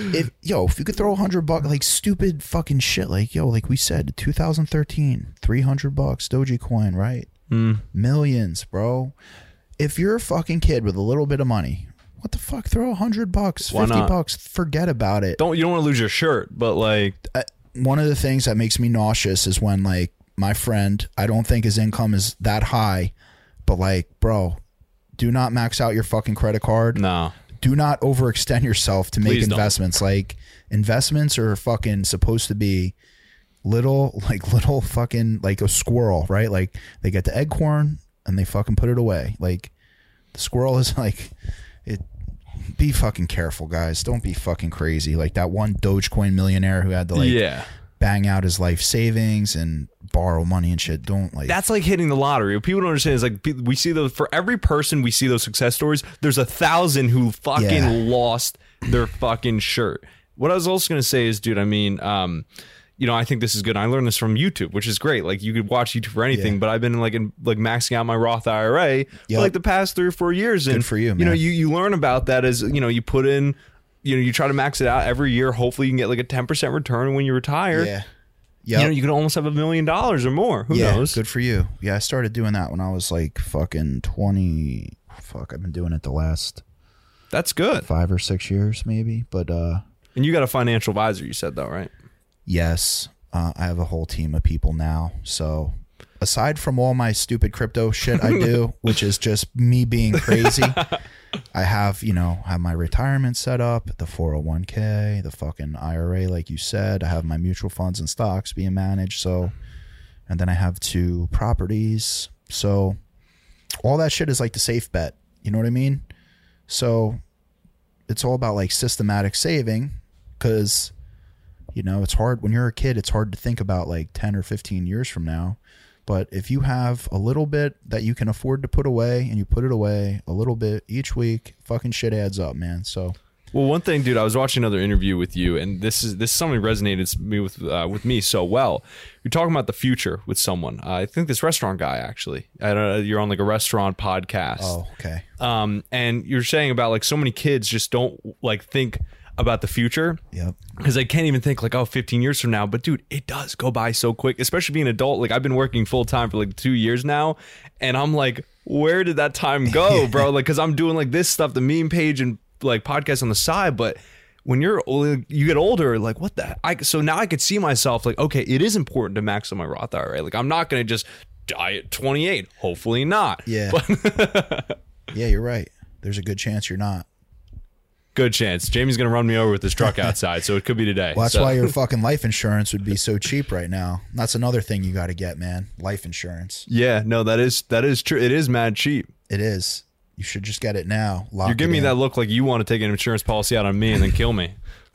if yo, if you could throw a hundred bucks, like stupid fucking shit, like yo, like we said, two thousand thirteen, three hundred bucks, Dogecoin, right? Mm. Millions, bro. If you're a fucking kid with a little bit of money, what the fuck? Throw a hundred bucks, Why fifty not? bucks, forget about it. Don't you don't want to lose your shirt, but like uh, one of the things that makes me nauseous is when like my friend, I don't think his income is that high, but like, bro, do not max out your fucking credit card. No. Do not overextend yourself to make Please investments. Don't. Like investments are fucking supposed to be little, like little fucking like a squirrel, right? Like they get the acorn and they fucking put it away. Like the squirrel is like it. Be fucking careful, guys. Don't be fucking crazy. Like that one Dogecoin millionaire who had to like yeah. bang out his life savings and borrow money and shit. Don't like that's like hitting the lottery. What people don't understand is like we see those for every person we see those success stories. There's a thousand who fucking Yeah. lost their fucking shirt. What I was also gonna say is, dude, I mean, um, you know, I think this is good. I learned this from YouTube, which is great. Like you could watch YouTube for anything, Yeah. but I've been like in, like maxing out my Roth I R A Yep. for like the past three or four years. And Good for you, you know, man. you you learn about that as you know, you put in, you know, you try to max it out every year. Hopefully, you can get like a ten percent return when you retire. yeah. You Yep. know, you can almost have a million dollars or more. Who yeah, knows? good for you. Yeah, I started doing that when I was like fucking twenty. Fuck, I've been doing it the last That's good. five or six years maybe. But uh, And you got a financial advisor, you said though, right? yes, uh, I have a whole team of people now. So aside from all my stupid crypto shit I do, which is just me being crazy, I have, you know, have my retirement set up, the four oh one k, the fucking I R A, like you said. I have my mutual funds and stocks being managed. So, and then I have two properties. So all that shit is like the safe bet. You know what I mean? So it's all about like systematic saving because, you know, it's hard when you're a kid. It's hard to think about like ten or fifteen years from now. But if you have a little bit that you can afford to put away and you put it away a little bit each week, fucking shit adds up, man. So, well, one thing, dude, I was watching another interview with you, and this is this is something resonated me with uh, with me so well. You're talking about the future with someone. Uh, I think this restaurant guy actually. I don't know. You're on like a restaurant podcast. oh, okay. Um, and you're saying about like so many kids just don't like think about the future. Yep. Because I can't even think like, oh, fifteen years from now. But dude, it does go by so quick, especially being an adult. Like I've been working full time for like two years now. And I'm like, where did that time go, bro? Like, cause I'm doing like this stuff, the meme page and like podcasts on the side. But when you're you get older, like what the I so now I could see myself like, okay, it is important to max on my Roth I R A. Like I'm not going to just die at twenty-eight. Hopefully not. Yeah. But Yeah, you're right. There's a good chance you're not. good chance. Jamie's going to run me over with his truck outside. So it could be today. Well, that's so. why your fucking life insurance would be so cheap right now. That's another thing you got to get, man. Life insurance. Yeah, no, that is that is true. It is mad cheap. It is. You should just get it now. Lock You're giving it me in. that look like you want to take an insurance policy out on me and then kill me.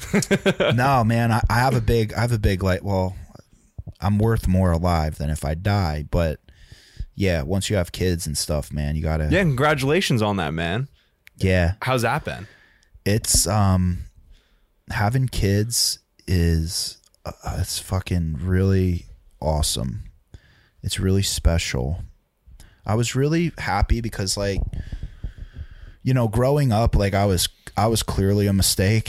No, man. I, I have a big, I have a big, like, well, I'm worth more alive than if I die. But yeah, once you have kids and stuff, man, you got to. Yeah, congratulations on that, man. Yeah. How's that been? It's, um, having kids is, uh, it's fucking really awesome. It's really special. I was really happy because, like, you know, growing up, like I was, I was clearly a mistake.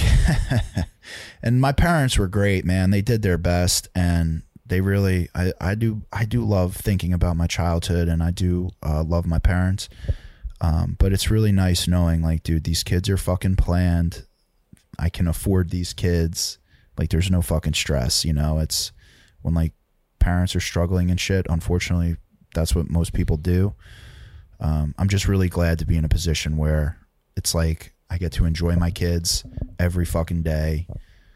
And my parents were great, man. They did their best, and they really, I, I do, I do love thinking about my childhood, and I do uh, love my parents. Um, but it's really nice knowing, like, dude, these kids are fucking planned. I can afford these kids. Like, there's no fucking stress, you know? It's when, like, parents are struggling and shit, unfortunately, that's what most people do. Um, I'm just really glad to be in a position where it's like I get to enjoy my kids every fucking day.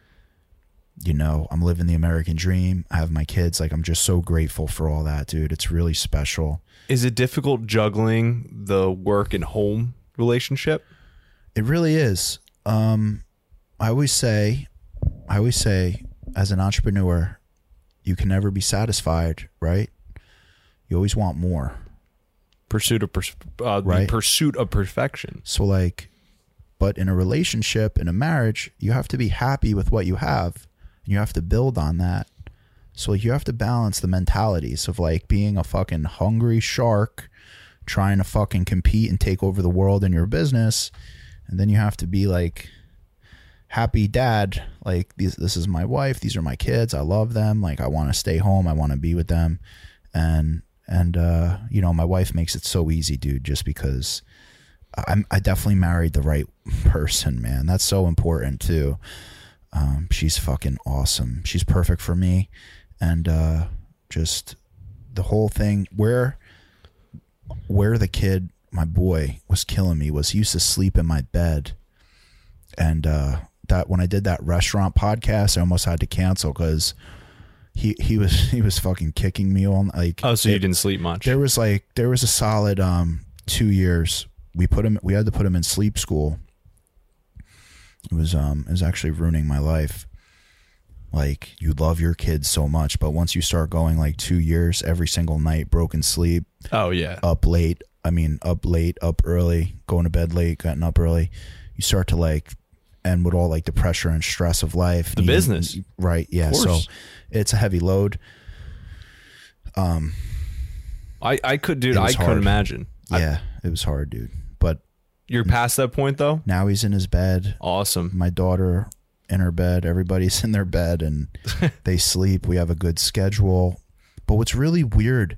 You know, I'm living the American dream. I have my kids. Like, I'm just so grateful for all that, dude. It's really special. Is it difficult juggling the work and home relationship? It really is. Um, I always say, I always say, as an entrepreneur, you can never be satisfied, right? You always want more. Pursuit of pers- uh, Right. the pursuit of perfection. So, like, but in a relationship, in a marriage, you have to be happy with what you have, and you have to build on that. So you have to balance the mentalities of, like, being a fucking hungry shark trying to fucking compete and take over the world in your business, and then you have to be like, happy dad. Like, these, this is my wife. These are my kids. I love them. Like, I want to stay home. I want to be with them. And, and, uh, you know, my wife makes it so easy, dude, just because I'm, I definitely married the right person, man. That's so important too. Um, she's fucking awesome. She's perfect for me. And, uh, just the whole thing where, where the kid, my boy, was killing me was he used to sleep in my bed. And, uh, that when I did that restaurant podcast, I almost had to cancel because he, he was, he was fucking kicking me on like, oh, so it, you didn't sleep much. There was like, there was a solid, um, two years. We put him, we had to put him in sleep school. It was, um, it was actually ruining my life. Like, you love your kids so much, but once you start going like two years, every single night, broken sleep. Oh yeah. Up late. I mean, up late, up early, going to bed late, getting up early. You start to like, and with all like the pressure and stress of life, the you, business, right? Yeah. So it's a heavy load. Um, I, I could, dude, I couldn't imagine. Yeah, I, it was hard, dude. But you're past that point though. Now he's in his bed. Awesome. My daughter in her bed. Everybody's in their bed and they sleep. We have a good schedule. But what's really weird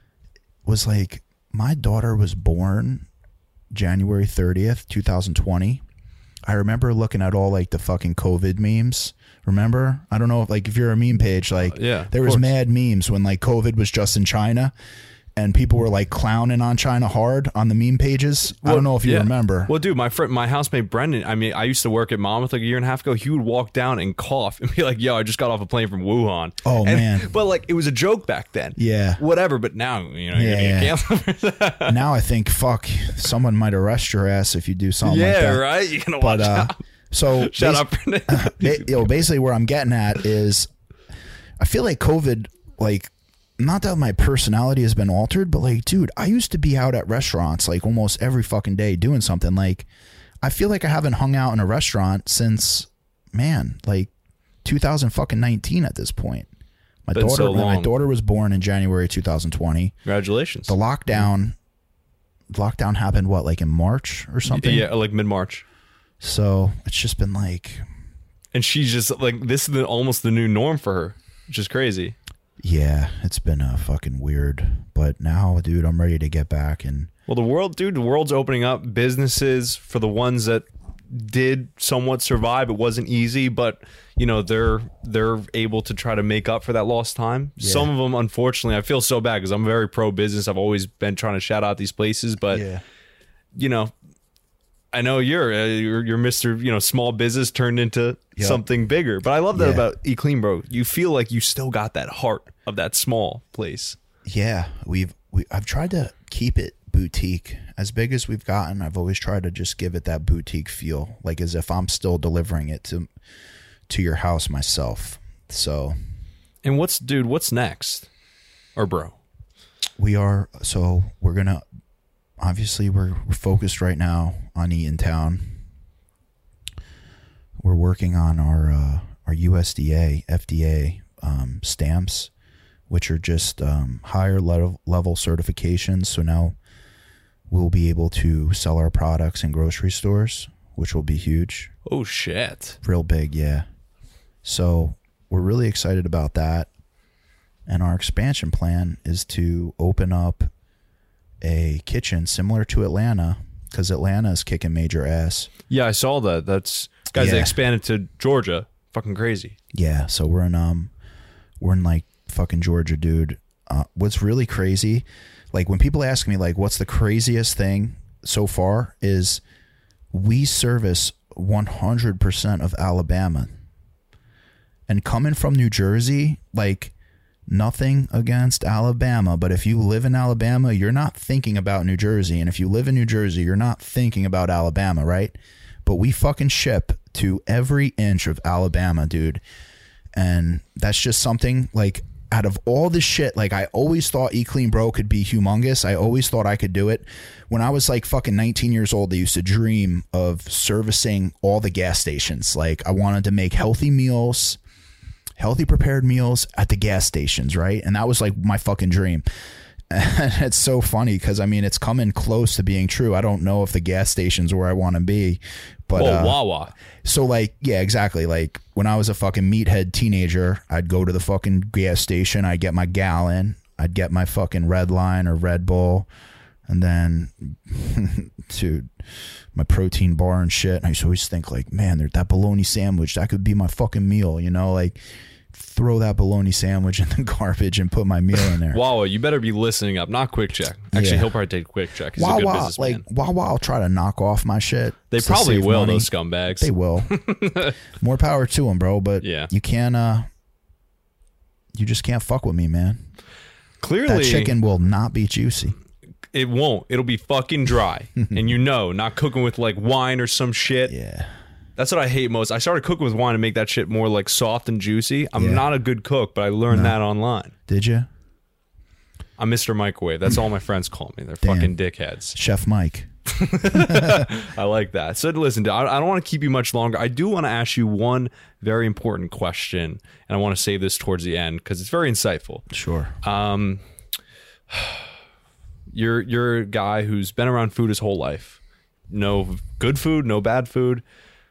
was like my daughter was born January thirtieth, two thousand twenty. I remember looking at all like the fucking COVID memes. Remember? I don't know if like if you're a meme page, like uh, yeah, there was mad memes when like COVID was just in China and people were like clowning on China hard on the meme pages. Well, I don't know if you yeah. remember. Well, dude, my friend, my housemate Brendan, I mean, I used to work at Monmouth like a year and a half ago. He would walk down and cough and be like, yo, I just got off a plane from Wuhan. Oh, and, man. But like, it was a joke back then. Yeah. Whatever. But now, you know, yeah, you're yeah. canceled. Now I think, fuck, someone might arrest your ass if you do something yeah, like that. Yeah, right? You're going to but, watch uh, out. So shut up, Brendan. uh, ba- you know, basically where I'm getting at is I feel like COVID, like, not that my personality has been altered, but like, dude, I used to be out at restaurants like almost every fucking day doing something. Like, I feel like I haven't hung out in a restaurant since, man, like two thousand fucking nineteen at this point. My Been daughter, so long. my daughter was born in January two thousand twenty. Congratulations. The lockdown, lockdown happened what, like in March or something? Yeah, like mid March. So it's just been like, and she's just like, this is the, almost the new norm for her, which is crazy. Yeah, it's been a uh, fucking weird, but now, dude, I'm ready to get back. And well, the world, dude, the world's opening up. Businesses, for the ones that did somewhat survive, it wasn't easy, but you know, they're they're able to try to make up for that lost time. Yeah. Some of them, unfortunately, I feel so bad because I'm very pro business. I've always been trying to shout out these places, but yeah. you know, I know you're uh, you're, you're Mister You know, small business turned into yep. something bigger. But I love that yeah. about eClean, bro. You feel like you still got that heart of that small place. Yeah, we've we I've tried to keep it boutique. As big as we've gotten, I've always tried to just give it that boutique feel, like as if I'm still delivering it to to your house myself. So, and what's dude? What's next, or bro? We are so we're gonna. Obviously, we're, we're focused right now on Eatontown. We're working on our uh, our U S D A, F D A um, stamps, which are just um, higher level, level certifications. So now we'll be able to sell our products in grocery stores, which will be huge. Oh, shit. Real big, yeah. So we're really excited about that. And our expansion plan is to open up a kitchen similar to Atlanta, because Atlanta is kicking major ass. Yeah, I saw that. That's guys. Yeah. They expanded to Georgia. Fucking crazy. Yeah, so we're in um, we're in like fucking Georgia, dude. Uh, what's really crazy, like when people ask me like, what's the craziest thing so far, is we service one hundred percent of Alabama, and coming from New Jersey, like. Nothing against Alabama, but if you live in Alabama, you're not thinking about New Jersey. And if you live in New Jersey, you're not thinking about Alabama, right? But we fucking ship to every inch of Alabama, dude. And that's just something, like, out of all the shit, like, I always thought eClean Bro could be humongous. I always thought I could do it. When I was like fucking nineteen years old, I used to dream of servicing all the gas stations. Like, I wanted to make healthy meals, healthy prepared meals at the gas stations, right? And that was like my fucking dream. And it's so funny because, I mean, it's coming close to being true. I don't know if the gas station's where I want to be. But, oh, uh, Wawa. So, like, yeah, exactly. Like, when I was a fucking meathead teenager, I'd go to the fucking gas station. I'd get my gallon. I'd get my fucking Red Line or Red Bull. And then, dude, my protein bar and shit. And I used to always think, like, man, there's that bologna sandwich. That could be my fucking meal, you know? Like, throw that bologna sandwich in the garbage and put my meal in there. Wawa, you better be listening up. Not Quick Check. Actually, yeah. He'll probably take Quick Check. He's Wawa, a good businessman. like, Wawa will try to knock off my shit. They probably will, money. Those scumbags. They will. More power to them, bro. But yeah. you can't, uh, you just can't fuck with me, man. Clearly. That chicken will not be juicy. It won't. It'll be fucking dry. And you know, not cooking with like wine or some shit. Yeah. That's what I hate most. I started cooking with wine to make that shit more like soft and juicy. I'm yeah. not a good cook, but I learned no. that online. Did you? I'm Mister Microwave. That's all my friends call me. They're Damn. fucking dickheads. Chef Mike. I like that. So listen, I don't want to keep you much longer. I do want to ask you one very important question, and I want to save this towards the end because it's very insightful. Sure. Um, you're you're a guy who's been around food his whole life. No good food, no bad food.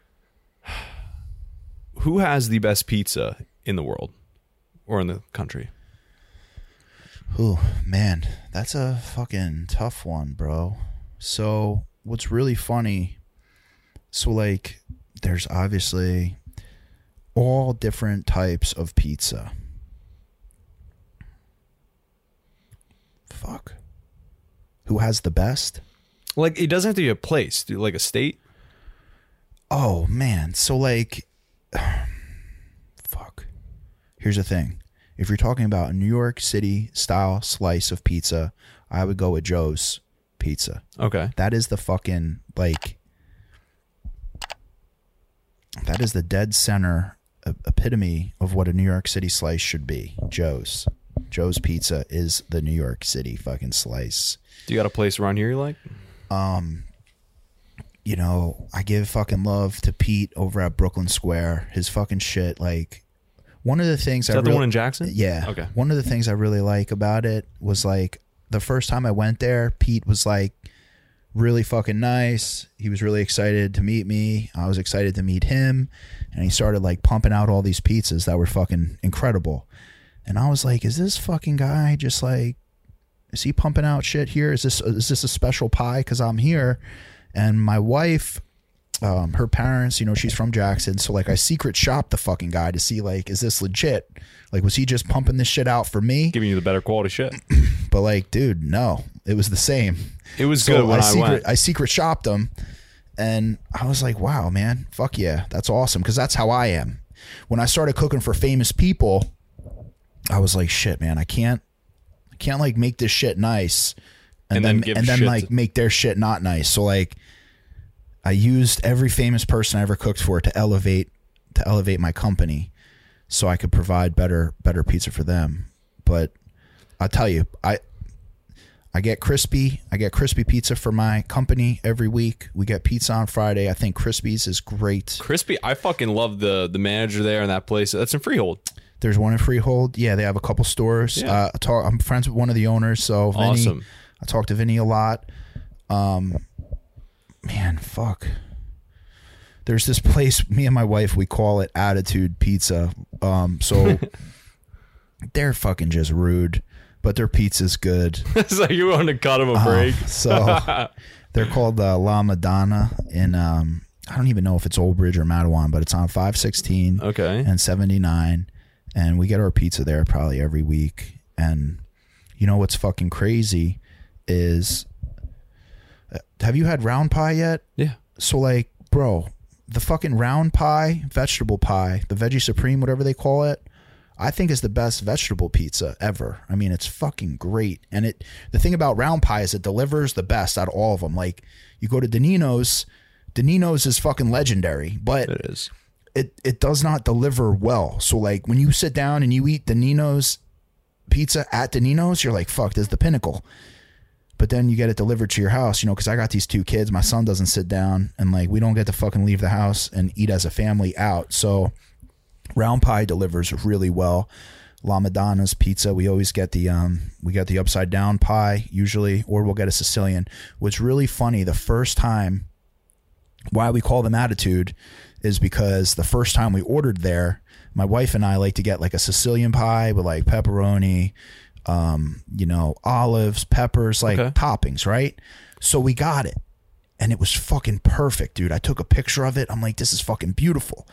Who has the best pizza in the world or in the country? Oh, man, that's a fucking tough one, bro. So what's really funny, so like there's obviously all different types of pizza. Fuck. Who has the best? Like, it doesn't have to be a place, dude, like a state. Oh, man. So like, fuck. Here's the thing. If you're talking about a New York City style slice of pizza, I would go with Joe's Pizza. Okay. That is the fucking, like, that is the dead center epitome of what a New York City slice should be. Joe's. Joe's Pizza is the New York City fucking slice. Do you got a place around here you like? Um, you know, I give fucking love to Pete over at Brooklyn Square. His fucking shit, like, one of the things is I that really, the one in Jackson? Yeah. Okay. One of the things I really like about it was, like, the first time I went there, Pete was like really fucking nice. He was really excited to meet me. I was excited to meet him. And he started like pumping out all these pizzas that were fucking incredible. And I was like, is this fucking guy just like, is he pumping out shit here? Is this, is this a special pie? 'Cause I'm here. And my wife, um, her parents, you know, she's from Jackson. So like I secret shopped the fucking guy to see like, is this legit? Like, was he just pumping this shit out for me? Giving you the better quality shit. But like, dude, no, it was the same. It was so good when I, I secret, went. I secret shopped him, and I was like, wow, man, fuck yeah, that's awesome. Because that's how I am. When I started cooking for famous people, I was like, shit, man, I can't, I can't like make this shit nice, and, and then, then give and then like to- make their shit not nice. So like, I used every famous person I ever cooked for to elevate, to elevate my company, so I could provide better, better pizza for them. But I'll tell you, I I get crispy. I get crispy pizza for my company every week. We get pizza on Friday. I think Crispy's is great. Crispy, I fucking love the the manager there in that place. That's in Freehold. There's one in Freehold. Yeah, they have a couple stores. Yeah. Uh, I talk, I'm friends with one of the owners, so Vinny, awesome. I talk to Vinny a lot. Um, man, fuck. There's this place, me and my wife, we call it Attitude Pizza. Um, so they're fucking just rude, but their pizza's good. It's like you want to cut them a break. Uh, so they're called uh, La Madonna in, um, I don't even know if it's Old Bridge or Matawan, but it's on five sixteen okay. and seventy-nine. And we get our pizza there probably every week. And you know what's fucking crazy is, uh, have you had round pie yet? Yeah. So like, bro, the fucking round pie, vegetable pie, the Veggie Supreme, whatever they call it, I think is the best vegetable pizza ever. I mean, it's fucking great. And it, the thing about round pie is it delivers the best out of all of them. Like, you go to Danino's, Danino's is fucking legendary, but it is. It, it does not deliver well. So like when you sit down and you eat Danino's pizza at Danino's, you're like, fuck, this is the pinnacle. But then you get it delivered to your house, you know, because I got these two kids. My son doesn't sit down, and like we don't get to fucking leave the house and eat as a family out. So round pie delivers really well. La Madonna's pizza. We always get the um we get the upside down pie usually, or we'll get a Sicilian. What's really funny, the first time, why we call them Attitude is because the first time we ordered there, my wife and I like to get like a Sicilian pie with like pepperoni, um, you know, olives, peppers, like okay. toppings, right? So we got it. And it was fucking perfect, dude. I took a picture of it. I'm like, this is fucking beautiful.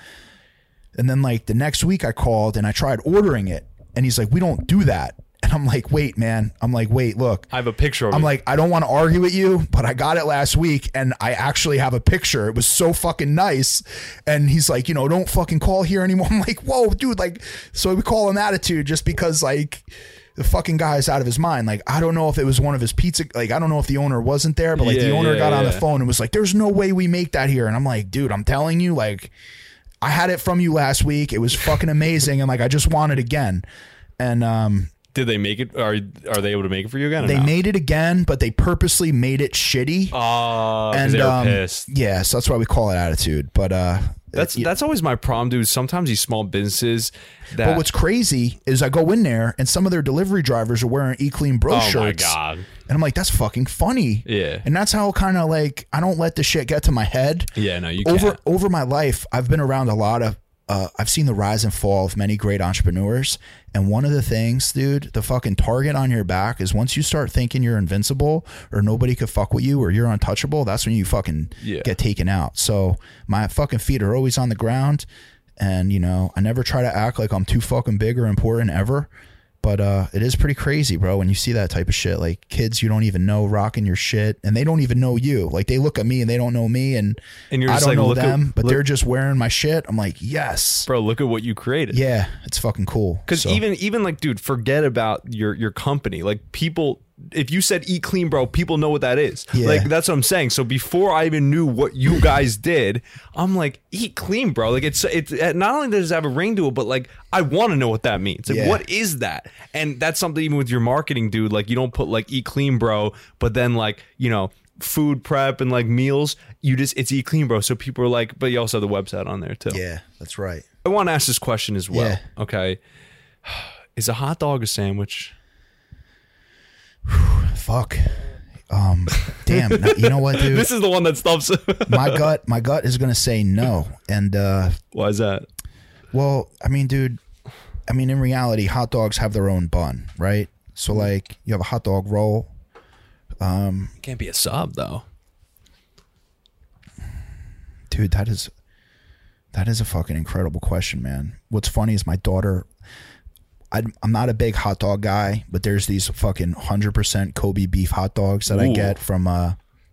And then like the next week I called and I tried ordering it. And he's like, we don't do that. And I'm like, wait, man. I'm like, wait, look. I have a picture of I'm it. like, I don't want to argue with you, but I got it last week and I actually have a picture. It was so fucking nice. And he's like, you know, don't fucking call here anymore. I'm like, whoa, dude. Like, so we call him Attitude just because like the fucking guy is out of his mind. Like, I don't know if it was one of his pizza. Like, I don't know if the owner wasn't there, but like yeah, the owner yeah, got yeah. on the phone and was like, there's no way we make that here. And I'm like, dude, I'm telling you, like, I had it from you last week. It was fucking amazing. And like, I just want it again. And, um, did they make it? Are are they able to make it for you again? They no? made it again, but they purposely made it shitty. Oh, because they were um, pissed. Yeah, so that's why we call it Attitude. But uh, that's it, that's always my problem, dude. Sometimes these small businesses. That, but what's crazy is I go in there and some of their delivery drivers are wearing E Clean Bro oh shirts. Oh my god! And I'm like, that's fucking funny. Yeah. And that's how kind of like I don't let the shit get to my head. Yeah, no, you over can't. Over my life, I've been around a lot of. Uh, I've seen the rise and fall of many great entrepreneurs. And one of the things, dude, the fucking target on your back is once you start thinking you're invincible or nobody could fuck with you or you're untouchable, that's when you fucking yeah. get taken out. So my fucking feet are always on the ground. And, you know, I never try to act like I'm too fucking big or important ever. But uh, it is pretty crazy, bro, when you see that type of shit. Like kids you don't even know rocking your shit, and they don't even know you. Like they look at me and they don't know me, and, and you're I just don't like, know look them, at, but look, they're just wearing my shit. I'm like, yes, bro, look at what you created. Yeah, it's fucking cool. Because so. even even like, dude, forget about your your company. Like people. If you said Eat Clean Bro, people know what that is. Yeah. Like that's what I'm saying. So before I even knew what you guys did, I'm like, Eat Clean Bro. Like it's it's not only does it have a ring to it, but like I want to know what that means. Like yeah. what is that? And that's something even with your marketing, dude. Like you don't put like Eat Clean Bro, but then like you know food prep and like meals. You just it's Eat Clean Bro. So people are like, but you also have the website on there too. Yeah, that's right. I want to ask this question as well. Yeah. Okay, is a hot dog a sandwich? Fuck. Um, damn. No, you know what, dude? This is the one that stops. my gut, my gut is gonna say no. And uh, why is that? Well, I mean, dude. I mean, in reality, hot dogs have their own bun, right? So, like, you have a hot dog roll. Um, it can't be a sub, though. Dude, that is that is a fucking incredible question, man. What's funny is my daughter. I'm not a big hot dog guy, but there's these fucking one hundred percent Kobe beef hot dogs that Ooh. I get from, uh,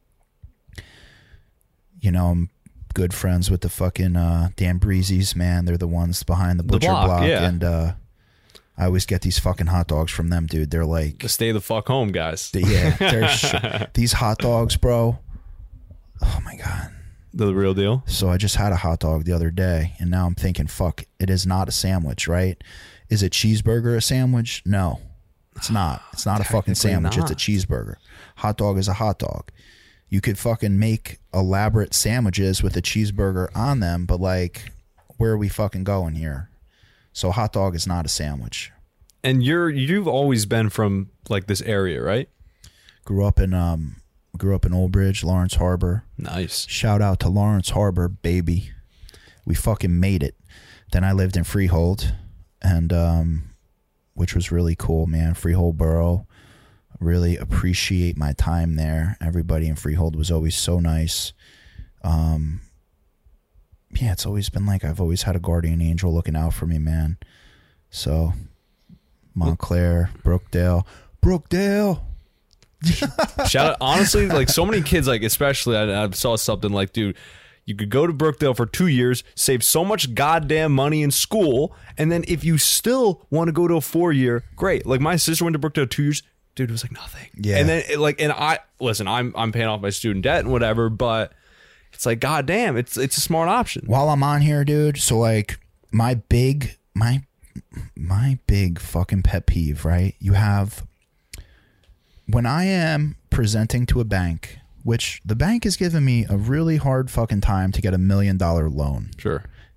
you know, I'm good friends with the fucking uh, Dan Breezy's, man. They're the ones behind the Butcher the block, Block. Yeah. And uh, I always get these fucking hot dogs from them, dude. They're like... To stay the fuck home, guys. They, yeah. They're sh- these hot dogs, bro. Oh, my God. The real deal? So I just had a hot dog the other day, and now I'm thinking, fuck, it is not a sandwich, right? Is a cheeseburger a sandwich? No, it's not. It's not a fucking sandwich. Not. It's a cheeseburger. Hot dog is a hot dog. You could fucking make elaborate sandwiches with a cheeseburger on them, but like, where are we fucking going here? So hot dog is not a sandwich. And you're you've always been from like this area, right? Grew up in um, grew up in Old Bridge, Lawrence Harbor. Nice. Shout out to Lawrence Harbor, baby. We fucking made it. Then I lived in Freehold. And um, which was really cool, man. Freehold Borough. Really appreciate my time there. Everybody in Freehold was always so nice. Um, yeah, it's always been like I've always had a guardian angel looking out for me, man. So Montclair, Brookdale, Brookdale. Shout out, honestly, like so many kids, like especially I, I saw something like, dude. You could go to Brookdale for two years, save so much goddamn money in school, and then if you still want to go to a four-year, great. Like my sister went to Brookdale two years, dude, it was like nothing. Yeah. And then it, like, and I listen, I'm I'm paying off my student debt and whatever, but it's like, goddamn, it's it's a smart option. While I'm on here, dude, so like my big my my big fucking pet peeve, right? You have when I am presenting to a bank. Which the bank has given me a really hard fucking time to get a million dollar loan. Sure.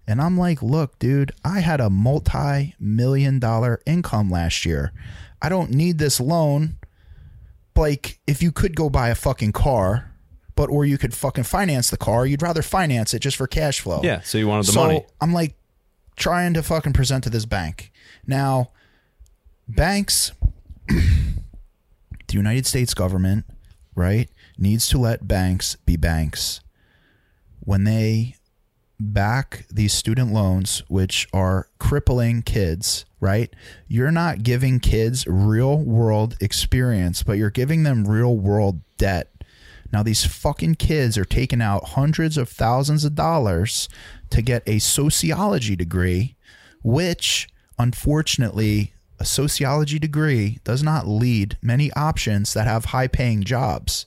And I'm like, look, dude, I had a multi-million dollar income last year. I don't need this loan. Like, if you could go buy a fucking car, but or you could fucking finance the car, you'd rather finance it just for cash flow. Yeah, so you wanted the so money. I'm like trying to fucking present to this bank. Now, banks, the United States government, right, needs to let banks be banks. When they back these student loans, which are crippling kids, right? You're not giving kids real world experience, but you're giving them real world debt. Now, these fucking kids are taking out hundreds of thousands of dollars to get a sociology degree, which, unfortunately, a sociology degree does not lead many options that have high-paying jobs.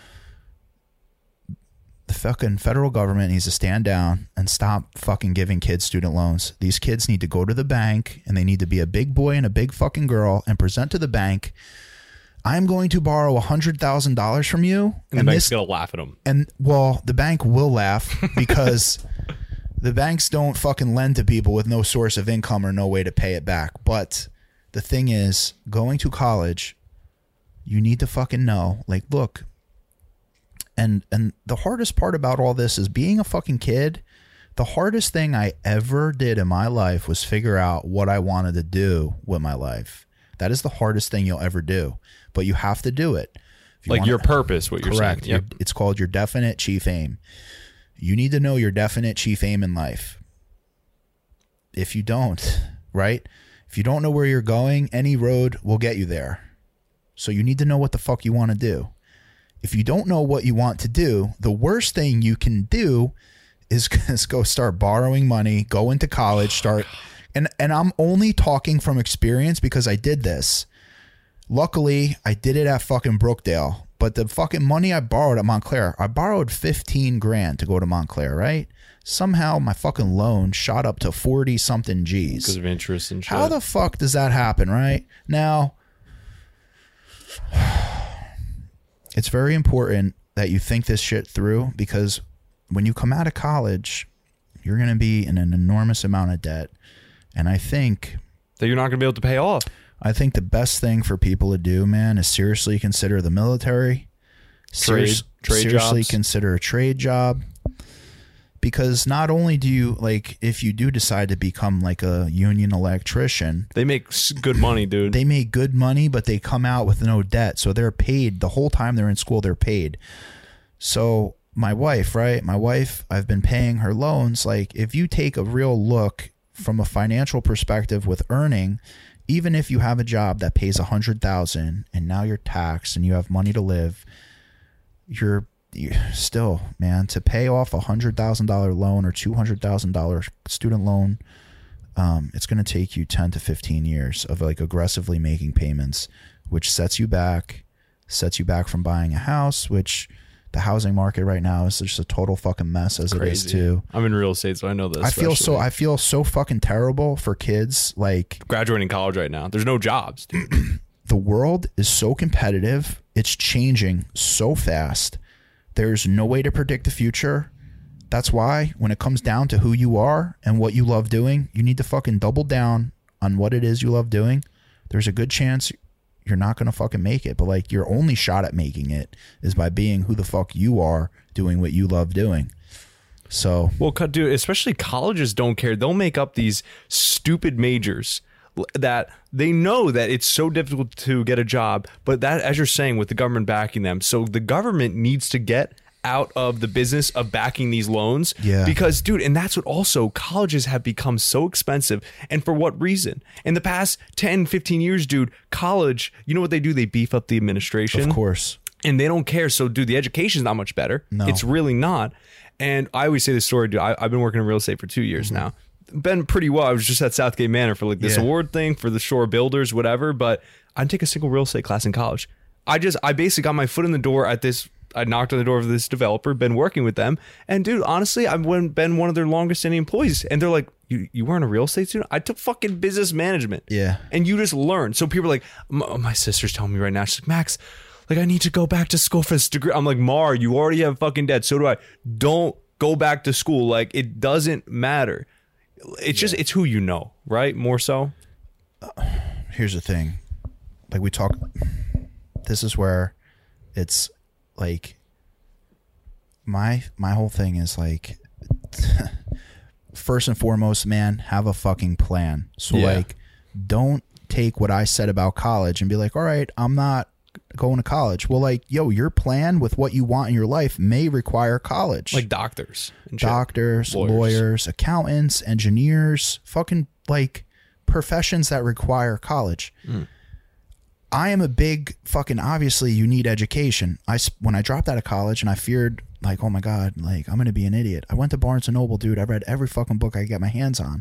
The fucking federal government needs to stand down and stop fucking giving kids student loans. These kids need to go to the bank, and they need to be a big boy and a big fucking girl and present to the bank, I'm going to borrow one hundred thousand dollars from you. And, and the bank's going to laugh at them. And, well, the bank will laugh because the banks don't fucking lend to people with no source of income or no way to pay it back. But the thing is, going to college, you need to fucking know, like, look, and and the hardest part about all this is being a fucking kid. The hardest thing I ever did in my life was figure out what I wanted to do with my life. That is the hardest thing you'll ever do, but you have to do it. You like your to, purpose, what you're correct. saying. Yep. It's called your definite chief aim. You need to know your definite chief aim in life. If you don't, right? If you don't know where you're going, any road will get you there. So you need to know what the fuck you want to do. If you don't know what you want to do, the worst thing you can do is, is go start borrowing money, go into college, start... And and I'm only talking from experience because I did this. Luckily, I did it at fucking Brookdale. But the fucking money I borrowed at Montclair, I borrowed fifteen grand to go to Montclair, right? Somehow my fucking loan shot up to forty something G's. Because of interest and shit. How the fuck does that happen, right? Now, it's very important that you think this shit through, because when you come out of college, you're going to be in an enormous amount of debt. And I think that you're not going to be able to pay off. I think the best thing for people to do, man, is seriously consider the military. Trade, Ser- trade seriously jobs. Consider a trade job. Because not only do you, like, if you do decide to become like a union electrician, they make good money, dude. They make good money, but they come out with no debt. So they're paid the whole time they're in school. They're paid. So my wife, right? My wife, I've been paying her loans. Like, if you take a real look from a financial perspective with earning, even if you have a job that pays a hundred thousand and now you're taxed and you have money to live, you're, you're still, man, to pay off a hundred thousand dollar loan or two hundred thousand dollar student loan, um, it's going to take you ten to fifteen years of like aggressively making payments, which sets you back, sets you back from buying a house, which the housing market right now is just a total fucking mess as Crazy. It is too. I'm in real estate, so I know this. I feel so I feel so fucking terrible for kids like graduating college right now. There's no jobs, dude. The world is so competitive. It's changing so fast. There's no way to predict the future. That's why when it comes down to who you are and what you love doing, you need to fucking double down on what it is you love doing. There's a good chance you're not going to fucking make it. But like, your only shot at making it is by being who the fuck you are, doing what you love doing. So, well, dude, especially colleges don't care. They'll make up these stupid majors that they know that it's so difficult to get a job. But that, as you're saying, with the government backing them. So the government needs to get out of the business of backing these loans. Yeah. Because, dude, and that's what also colleges have become so expensive. And for what reason? In the past ten, fifteen years, dude, college, you know what they do? They beef up the administration. Of course. And they don't care. So, dude, the education's not much better. No. It's really not. And I always say this story, dude. I, I've been working in real estate for two years mm-hmm. now. Been pretty well. I was just at Southgate Manor for like this yeah. award thing for the Shore Builders, whatever. But I didn't take a single real estate class in college. I just, I basically got my foot in the door at this. I knocked on the door of this developer, been working with them. And dude, honestly, I've been one of their longest standing employees. And they're like, you, you weren't a real estate student? I took fucking business management. Yeah. And you just learn. So people are like, my sister's telling me right now, she's like, Max, like I need to go back to school for this degree. I'm like, Mar, you already have fucking debt. So do I. Don't go back to school. Like, it doesn't matter. It's yeah. just, it's who you know, right? More so. Uh, here's the thing. Like we talk, this is where it's like, my, my whole thing is like, first and foremost, man, have a fucking plan. So yeah. like, don't take what I said about college and be like, all right, I'm not going to college. Well, like, yo, your plan with what you want in your life may require college. Like doctors. Doctors, lawyers. lawyers, accountants, engineers, fucking like professions that require college. Mm. I am a big fucking, obviously you need education. I, when I dropped out of college and I feared like, oh my God, like I'm going to be an idiot. I went to Barnes and Noble, dude. I read every fucking book I could get my hands on.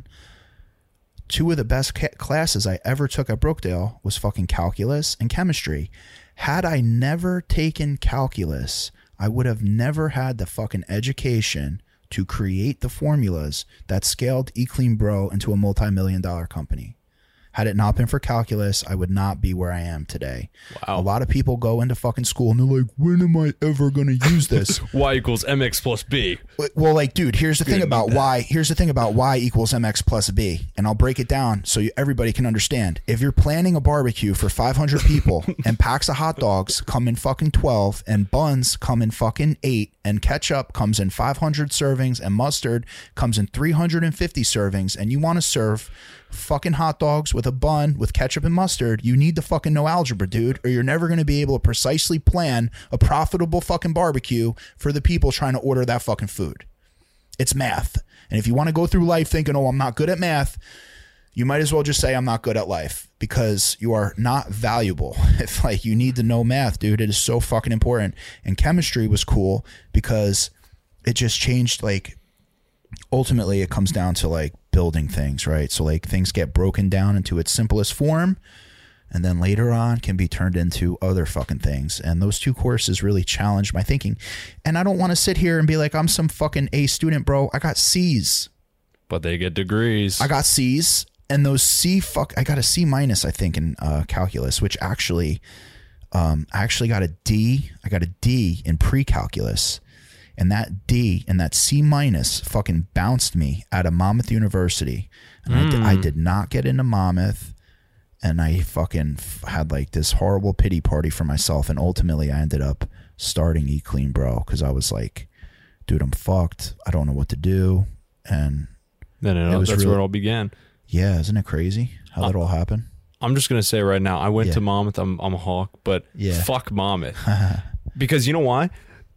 Two of the best ca- classes I ever took at Brookdale was fucking calculus and chemistry. Had I never taken calculus, I would have never had the fucking education to create the formulas that scaled eCleanBro into a multi-million dollar company. Had it not been for calculus, I would not be where I am today. Wow. A lot of people go into fucking school and they're like, when am I ever going to use this? Y equals mx plus b. Well, like, dude, here's the thing about y. Here's the thing about y equals mx plus b. And I'll break it down so you, everybody can understand. If you're planning a barbecue for five hundred people and packs of hot dogs come in fucking twelve and buns come in fucking eight and ketchup comes in five hundred servings and mustard comes in three hundred fifty servings and you want to serve fucking hot dogs with a bun with ketchup and mustard, you need to fucking know algebra, dude, or you're never going to be able to precisely plan a profitable fucking barbecue for the people trying to order that fucking food. It's math. And if you want to go through life thinking, oh, I'm not good at math, you might as well just say I'm not good at life, because you are not valuable. If like you need to know math, dude, it is so fucking important. And chemistry was cool because it just changed, like, ultimately it comes down to like building things, right? So like things get broken down into its simplest form and then later on can be turned into other fucking things. And those two courses really challenged my thinking. And I don't want to sit here and be like, I'm some fucking A student, bro. I got C's. But they get degrees. I got C's, and those C fuck, I got a C minus, I think, in uh, calculus, which actually, um, I actually got a D. I got a D in pre-calculus. And that D and that C minus fucking bounced me out of Monmouth University. And mm. I, did, I did not get into Monmouth. And I fucking f- had like this horrible pity party for myself. And ultimately I ended up starting eCleanBro because I was like, dude, I'm fucked. I don't know what to do. And then it, it was that's really, where it all began. Yeah. Isn't it crazy how uh, that all happened? I'm just going to say right now, I went yeah. to Monmouth. I'm, I'm a hawk, but yeah. fuck Monmouth. Because you know why?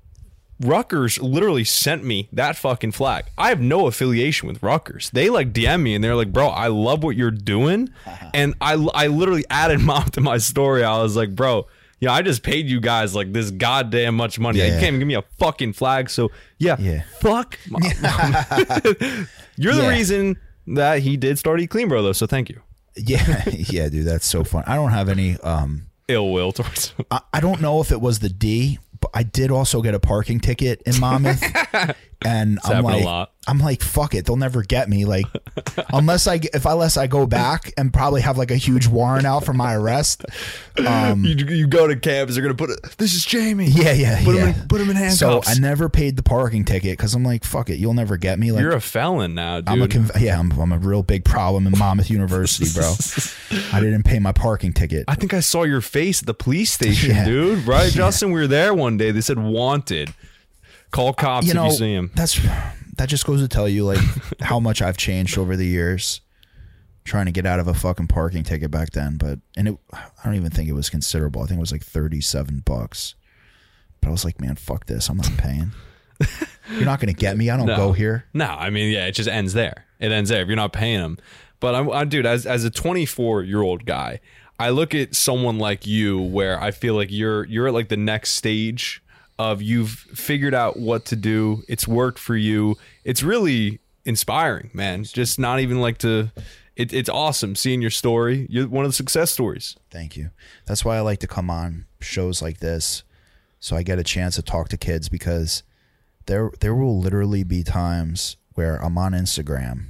Rutgers literally sent me that fucking flag. I have no affiliation with Rutgers. They like D M me and they're like, bro, I love what you're doing. And I, I literally added Mom to my story. I was like, bro, yeah, I just paid you guys like this goddamn much money. Yeah. You can't even give me a fucking flag. So yeah, yeah. fuck. Mom. You're the yeah. reason that he did start eCleanBro though. So thank you. Yeah. Yeah, dude, that's so fun. I don't have any um, ill will towards him. I, I don't know if it was the D, but I did also get a parking ticket in Monmouth, and it's I'm like, a lot. I'm like, fuck it, they'll never get me. Like, unless I if unless I go back and probably have like a huge warrant out for my arrest. Um, you, you go to campus, they're gonna put it. This is Jamie. Yeah, yeah, put yeah. him in, put him in handcuffs. So I never paid the parking ticket because I'm like, fuck it, you'll never get me. Like, you're a felon now, dude. I'm a conv- yeah, I'm, I'm a real big problem in Monmouth University, bro. I didn't pay my parking ticket. I think I saw your face at the police station, yeah. dude. Right, yeah. Justin? We were there one day. They said wanted. Call cops you know, if you see him. That's that just goes to tell you like how much I've changed over the years, trying to get out of a fucking parking ticket back then. But and it, I don't even think it was considerable. I think it was like thirty-seven bucks. But I was like, man, fuck this. I'm not paying. You're not gonna get me. I don't no. go here. No, I mean, yeah, it just ends there. It ends there if you're not paying them. But I'm, I, dude, as as a twenty-four year old guy, I look at someone like you where I feel like you're you're at like the next stage of you've figured out what to do. It's worked for you. It's really inspiring, man. Just not even like to, it, it's awesome seeing your story. You're one of the success stories. Thank you. That's why I like to come on shows like this. So I get a chance to talk to kids, because there, there will literally be times where I'm on Instagram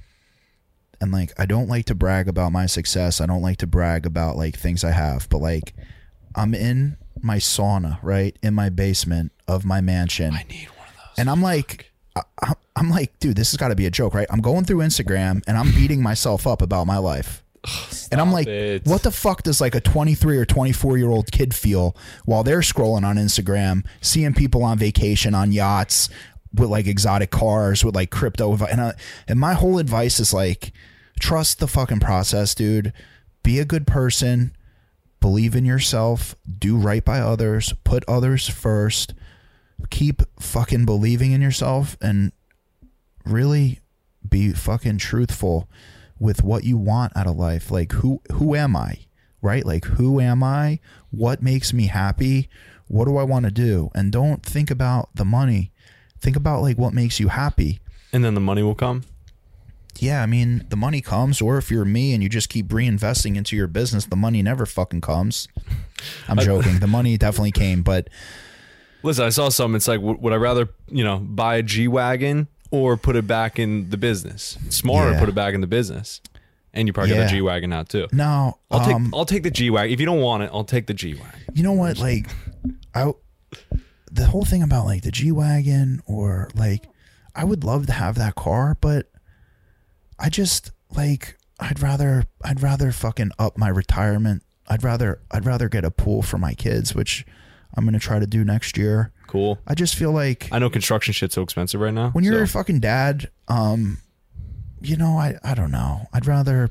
and like, I don't like to brag about my success. I don't like to brag about like things I have, but like I'm in my sauna, right, in my basement of my mansion. I need one of those. And I'm like, I, I'm like, dude, this has got to be a joke, right? I'm going through Instagram and I'm beating myself up about my life. Stop and I'm like, it. What the fuck does like a twenty-three or twenty-four year old kid feel while they're scrolling on Instagram, seeing people on vacation on yachts with like exotic cars with like crypto? And, I, and my whole advice is like, trust the fucking process, dude. Be a good person. Believe in yourself. Do right by others. Put others first. Keep fucking believing in yourself and really be fucking truthful with what you want out of life. Like, who who am I? Right? Like, who am I? What makes me happy? What do I want to do? And don't think about the money. Think about like what makes you happy. And then the money will come. Yeah, I mean, the money comes, or if you're me and you just keep reinvesting into your business, the money never fucking comes. I'm joking. The money definitely came, but listen, I saw something. It's like, would I rather, you know, buy a G-Wagon or put it back in the business? It's smarter yeah. to put it back in the business. And you probably yeah. get the G-Wagon out too. No, I'll um, take I'll take the G-Wagon. If you don't want it, I'll take the G-Wagon. You know what? Like, I the whole thing about like the G-Wagon, or like, I would love to have that car, but I just like I'd rather I'd rather fucking up my retirement. I'd rather I'd rather get a pool for my kids, which I'm gonna try to do next year. Cool. I just feel like, I know construction shit's so expensive right now. When you're so. a fucking dad, um, you know, I I don't know. I'd rather.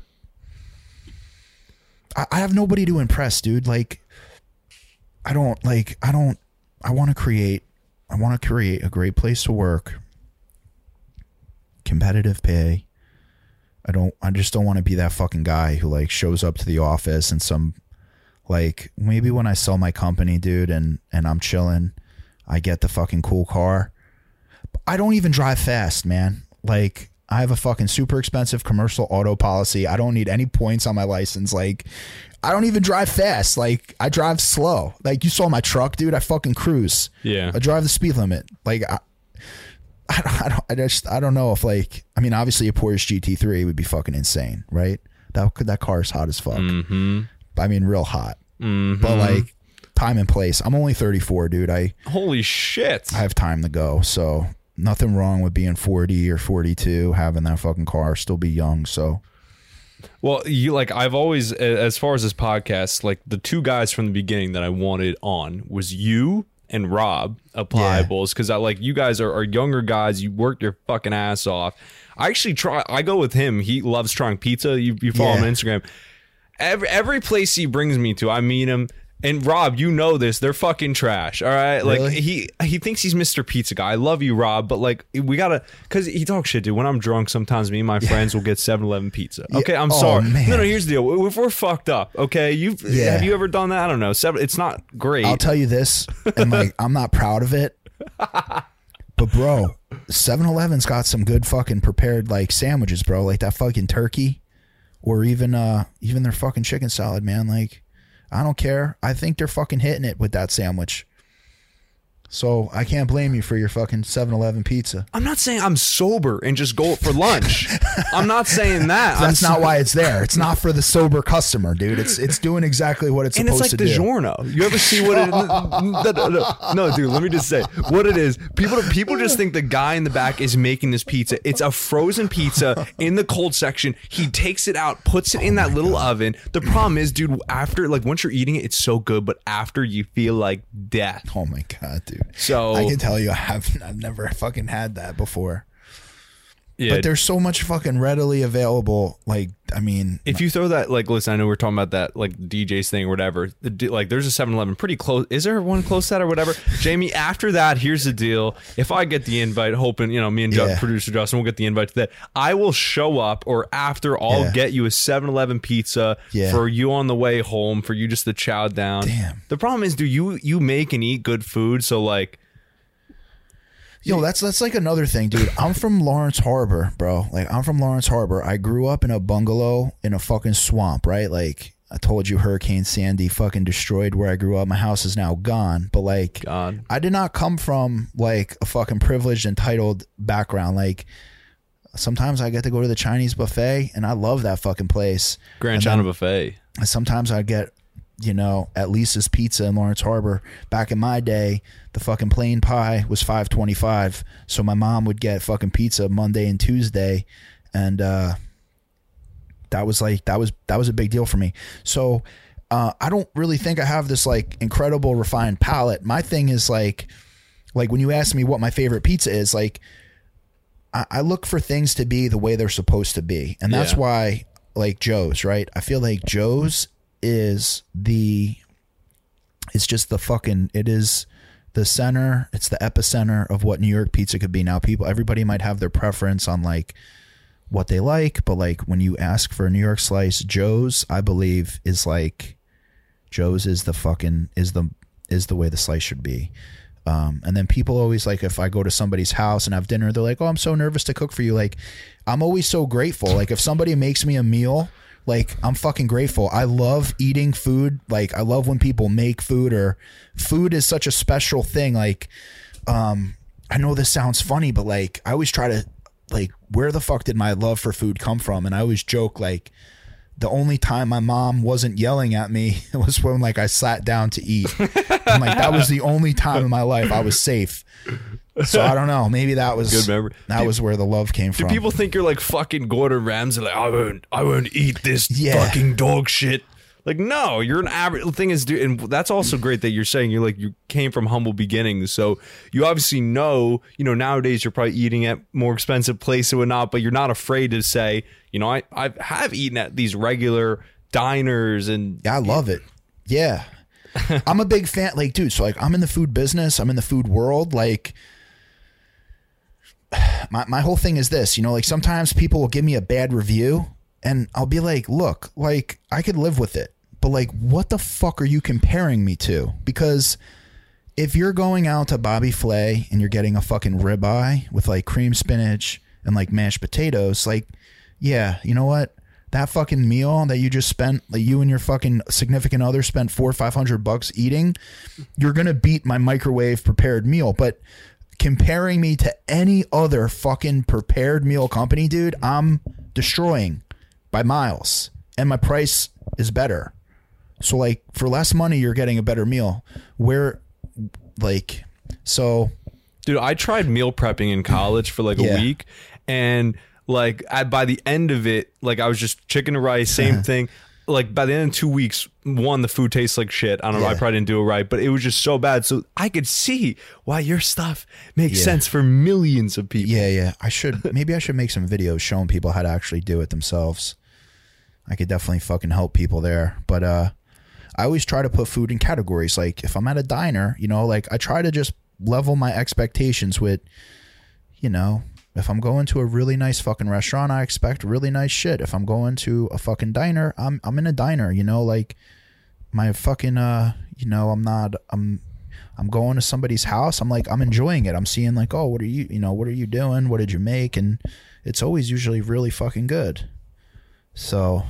I, I have nobody to impress, dude. Like, I don't like. I don't. I want to create. I want to create a great place to work. Competitive pay. I don't. I just don't want to be that fucking guy who like shows up to the office and some. Like, maybe when I sell my company, dude, and, and I'm chilling, I get the fucking cool car. I don't even drive fast, man. Like, I have a fucking super expensive commercial auto policy. I don't need any points on my license. Like, I don't even drive fast. Like, I drive slow. Like, you saw my truck, dude. I fucking cruise. Yeah. I drive the speed limit. Like, I, I, don't, I, don't, I just, I don't know if, like, I mean, obviously a Porsche G T three would be fucking insane, right? That, that car is hot as fuck. Mm-hmm. I mean, real hot. Mm-hmm. But like, time and place. I'm only thirty-four, dude. I holy shit. I have time to go, so nothing wrong with being forty or forty-two, having that fucking car, still be young. So, well, you like I've always, as far as this podcast, like the two guys from the beginning that I wanted on was you and Rob Appliables, because yeah. I like you guys are, are younger guys. You work your fucking ass off. I actually try. I go with him. He loves trying pizza. You you follow yeah. him on Instagram. Every every place he brings me to, I meet him. And Rob, you know this, they're fucking trash. All right, like really? he he thinks he's Mister Pizza Guy. I love you, Rob, but like we gotta, cause he talks shit, dude. When I'm drunk, sometimes me and my yeah. friends will get seven eleven pizza. Okay, I'm oh, sorry. Man. No, no. Here's the deal. If we're fucked up, okay, you yeah. have you ever done that? I don't know. Seven. It's not great. I'll tell you this, and like I'm not proud of it, but bro, seven eleven's got some good fucking prepared like sandwiches, bro. Like that fucking turkey. Or even uh even their fucking chicken salad, man. Like, I don't care. I think they're fucking hitting it with that sandwich. So I can't blame you for your fucking seven eleven pizza. I'm not saying I'm sober and just go for lunch. I'm not saying that. That's I'm not so- why it's there. It's not for the sober customer, dude. It's it's doing exactly what it's and supposed it's like to do. DiGiorno. You ever see what it is? No, dude, let me just say what it is. People people just think the guy in the back is making this pizza. It's a frozen pizza in the cold section. He takes it out, puts it oh in that little God. oven. The problem is, dude, after, like, once you're eating it, it's so good, but after you feel like death. Oh my God, dude. So I can tell you I have I've never fucking had that before. Yeah. But there's so much fucking readily available. Like, I mean, if you throw that, like, listen, I know we're talking about that, like, D J's thing or whatever. The, like, there's a seven eleven pretty close. Is there one close to that or whatever? Jamie, after that, here's the deal. If I get the invite, hoping, you know, me and yeah. producer Justin will get the invite to that, I will show up, or after, I'll yeah. get you a seven eleven pizza yeah. for you on the way home, for you just to chow down. Damn. The problem is, do you you make and eat good food, so, like, yo, that's that's like another thing, dude. I'm from Lawrence Harbor, bro. Like, I'm from Lawrence Harbor. I grew up in a bungalow in a fucking swamp, right? Like, I told you Hurricane Sandy fucking destroyed where I grew up. My house is now gone. But, like, God. I did not come from, like, a fucking privileged, entitled background. Like, sometimes I get to go to the Chinese buffet, and I love that fucking place. Grand China Buffet. Sometimes I get you know, at Lisa's Pizza in Lawrence Harbor. Back in my day, the fucking plain pie was five twenty-five. So my mom would get fucking pizza Monday and Tuesday, and uh, that was like that was that was a big deal for me. So uh, I don't really think I have this like incredible refined palate. My thing is like like when you ask me what my favorite pizza is, like I, I look for things to be the way they're supposed to be, and that's yeah. why like Joe's, right? I feel like Joe's is the it's just the fucking it is the center, it's the epicenter of what New York pizza could be. Now people everybody might have their preference on like what they like, but like when you ask for a New York slice, Joe's I believe is like Joe's is the fucking is the is the way the slice should be. Um, and then people always like if I go to somebody's house and have dinner, they're like, oh, I'm so nervous to cook for you. Like I'm always so grateful. Like if somebody makes me a meal, like I'm fucking grateful. I love eating food. Like I love when people make food, or food is such a special thing. Like, um, I know this sounds funny, but like I always try to like, where the fuck did my love for food come from? And I always joke like the only time my mom wasn't yelling at me was when like I sat down to eat. And like that was the only time in my life I was safe. So I don't know. Maybe that was good memory. That do, was where the love came do from. Do people think you're like fucking Gordon Ramsay? Like I won't, I won't eat this yeah. fucking dog shit. Like no, you're an average. The thing is, dude, and that's also great that you're saying you're like you came from humble beginnings. So you obviously know, you know, nowadays you're probably eating at more expensive places and whatnot, but you're not afraid to say, you know, I I have eaten at these regular diners and yeah, I love it. Yeah, I'm a big fan. Like, dude, so like I'm in the food business. I'm in the food world. Like. My my whole thing is this, you know, like sometimes people will give me a bad review and I'll be like, look, like I could live with it, but like, what the fuck are you comparing me to? Because if you're going out to Bobby Flay and you're getting a fucking ribeye with like cream spinach and like mashed potatoes, like, yeah, you know what? That fucking meal that you just spent, like you and your fucking significant other spent four or five hundred bucks eating, you're going to beat my microwave prepared meal. But comparing me to any other fucking prepared meal company, dude, I'm destroying by miles, and my price is better. So like for less money, you're getting a better meal. Where like, so dude, I tried meal prepping in college for like a yeah. week, and like I, by the end of it, like I was just chicken and rice, same thing. Like by the end of two weeks, one, the food tastes like shit. I don't yeah. know. I probably didn't do it right, but it was just so bad. So I could see why your stuff makes yeah. sense for millions of people. Yeah, yeah. I should, maybe I should make some videos showing people how to actually do it themselves. I could definitely fucking help people there. But uh, I always try to put food in categories. Like if I'm at a diner, you know, like I try to just level my expectations with, you know, if I'm going to a really nice fucking restaurant, I expect really nice shit. If I'm going to a fucking diner, I'm I'm in a diner, you know, like my fucking uh, you know, I'm not I'm I'm going to somebody's house. I'm like I'm enjoying it. I'm seeing like, oh, what are you, you know, what are you doing? What did you make? And it's always usually really fucking good. So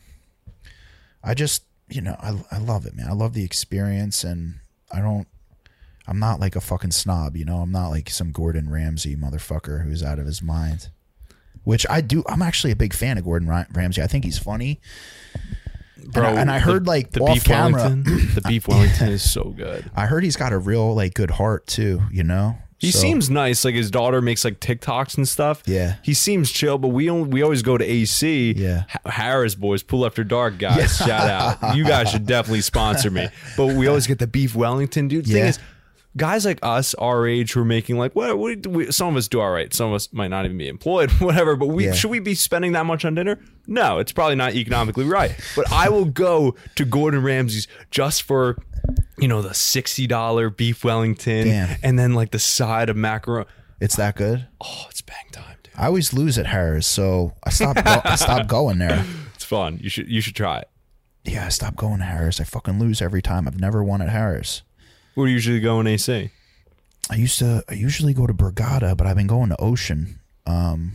I just, you know, I I love it, man. I love the experience, and I don't I'm not like a fucking snob, you know? I'm not like some Gordon Ramsay motherfucker who's out of his mind. Which I do. I'm actually a big fan of Gordon Ramsay. I think he's funny. Bro, and I, and I heard the, like the off beef camera. Wellington, the beef Wellington is so good. I heard he's got a real like good heart too, you know? He so, seems nice. Like his daughter makes like TikToks and stuff. Yeah. He seems chill, but we only, we always go to A C. Yeah. Harris boys, Pool After Dark guys. Yeah. Shout out. You guys should definitely sponsor me. But we always get the beef Wellington, dude. The yeah. thing is, guys like us, our age, who are making like, what? what do we, some of us do all right. Some of us might not even be employed, whatever. But we yeah. should we be spending that much on dinner? No, it's probably not economically right. But I will go to Gordon Ramsay's just for, you know, the sixty dollar beef Wellington. Damn. And then like the side of macaroni. It's that good? Oh, it's bang time, dude. I always lose at Harris, so I stopped. go- I stopped going there. It's fun. You should you should try it. Yeah, I stopped going to Harris. I fucking lose every time. I've never won at Harris. Where do you usually go in A C? I used to. I usually go to Borgata, but I've been going to Ocean. Um,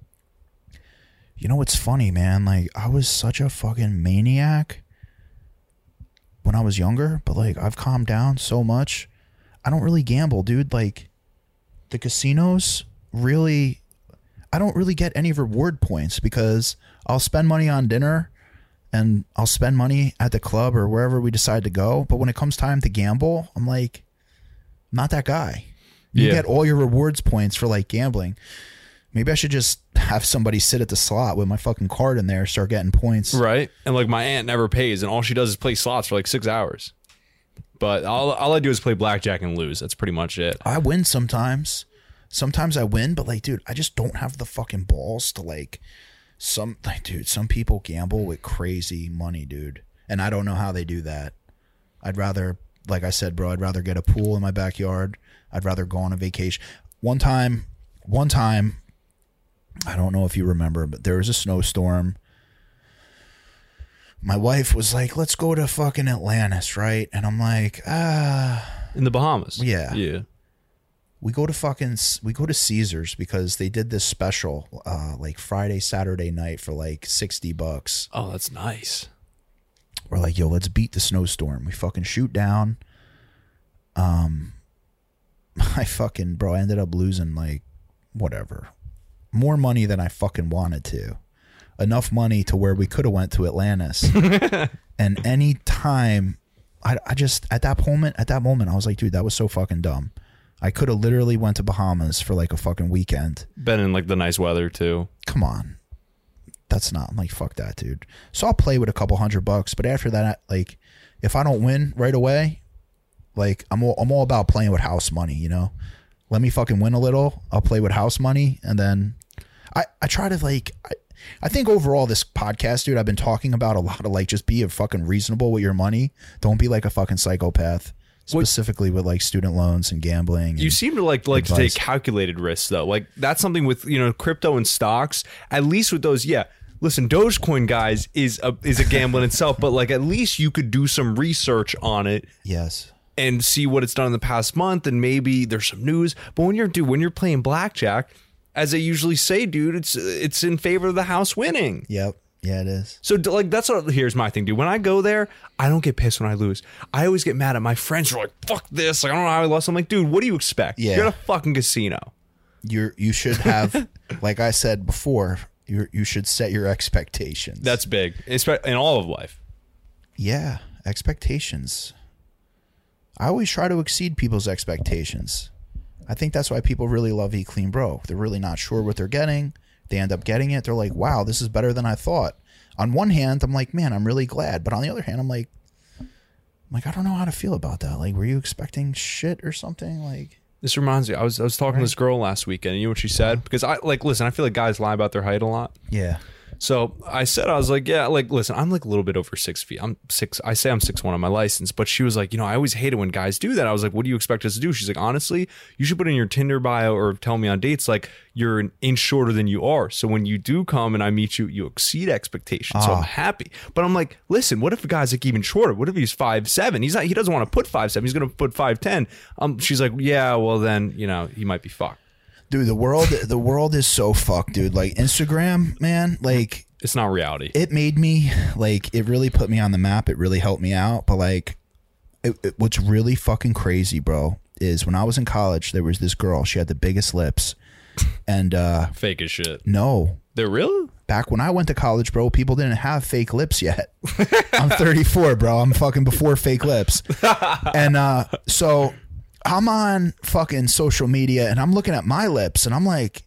you know what's funny, man? Like I was such a fucking maniac when I was younger, but like I've calmed down so much. I don't really gamble, dude. Like the casinos really, I don't really get any reward points because I'll spend money on dinner and I'll spend money at the club or wherever we decide to go. But when it comes time to gamble, I'm like, not that guy. You yeah. get all your rewards points for like gambling. Maybe I should just have somebody sit at the slot with my fucking card in there, start getting points. Right. And like my aunt never pays, and all she does is play slots for like six hours. But all, all I do is play blackjack and lose. That's pretty much it. I win sometimes. Sometimes I win, but like, dude, I just don't have the fucking balls to like some like, dude, some people gamble with crazy money, dude. And I don't know how they do that. I'd rather, like I said, bro, I'd rather get a pool in my backyard. I'd rather go on a vacation. One time, one time, I don't know if you remember, but there was a snowstorm. My wife was like, let's go to fucking Atlantis, right? And I'm like, ah. In the Bahamas. Yeah. Yeah. We go to fucking, we go to Caesars because they did this special uh, like Friday, Saturday night for like sixty bucks. Oh, that's nice. We're like, yo, let's beat the snowstorm. We fucking shoot down. Um, I fucking, bro, I ended up losing like, whatever. More money than I fucking wanted to. Enough money to where we could have went to Atlantis. And any time I, I just at that moment at that moment I was like, dude, that was so fucking dumb. I could have literally went to Bahamas for like a fucking weekend. Been in like the nice weather too. Come on. That's not, I'm like, fuck that, dude. So I'll play with a couple hundred bucks, but after that, like, if I don't win right away, like I'm all, I'm all about playing with house money, you know? Let me fucking win a little. I'll play with house money, and then I, I try to like I, I think overall this podcast, dude, I've been talking about a lot of like just be a fucking reasonable with your money. Don't be like a fucking psychopath. Specifically what, with like student loans and gambling. And you seem to like like advice. To take calculated risks though. Like that's something with, you know, crypto and stocks. At least with those, yeah. Listen, Dogecoin, guys, is a is a gamble in itself, but like at least you could do some research on it. Yes. And see what it's done in the past month, and maybe there's some news. But when you're dude, when you're playing blackjack, as they usually say, dude, it's it's in favor of the house winning. Yep. Yeah, it is. So, like, that's what, here's my thing, dude. When I go there, I don't get pissed when I lose. I always get mad at my friends who are like, fuck this. Like, I don't know how I lost. I'm like, dude, what do you expect? Yeah. You're at a fucking casino. You're, you should have, like I said before, you you should set your expectations. That's big, in all of life. Yeah, expectations. I always try to exceed people's expectations. I think that's why people really love Eat Clean Bro. They're really not sure what they're getting. They end up getting it. They're like, wow, this is better than I thought. On one hand, I'm like, man, I'm really glad. But on the other hand, I'm like, I'm like, I don't know how to feel about that. Like, were you expecting shit or something? Like, this reminds me, I was I was talking right. to this girl last weekend, and you know what she said? Because I like, listen, I feel like guys lie about their height a lot. Yeah. So I said, I was like, yeah, like, listen, I'm like a little bit over six feet. I'm six. I say I'm six one on my license, but she was like, you know, I always hate it when guys do that. I was like, what do you expect us to do? She's like, honestly, you should put in your Tinder bio or tell me on dates, like you're an inch shorter than you are. So when you do come and I meet you, you exceed expectations. Oh. So I'm happy. But I'm like, listen, what if a guy's like even shorter? What if he's five seven? He's not, he doesn't want to put five seven. He's going to put five ten. Um, she's like, yeah, well then, you know, he might be fucked. Dude, the world, the world is so fucked, dude. Like Instagram, man, like, it's not reality. It made me, like, it really put me on the map. It really helped me out. But, like, it, it, what's really fucking crazy, bro, is when I was in college, there was this girl. She had the biggest lips. And, uh... fake as shit. No. They're real? Back when I went to college, bro, people didn't have fake lips yet. I'm thirty-four, bro. I'm fucking before fake lips. And, uh, so I'm on fucking social media, and I'm looking at my lips, and I'm like,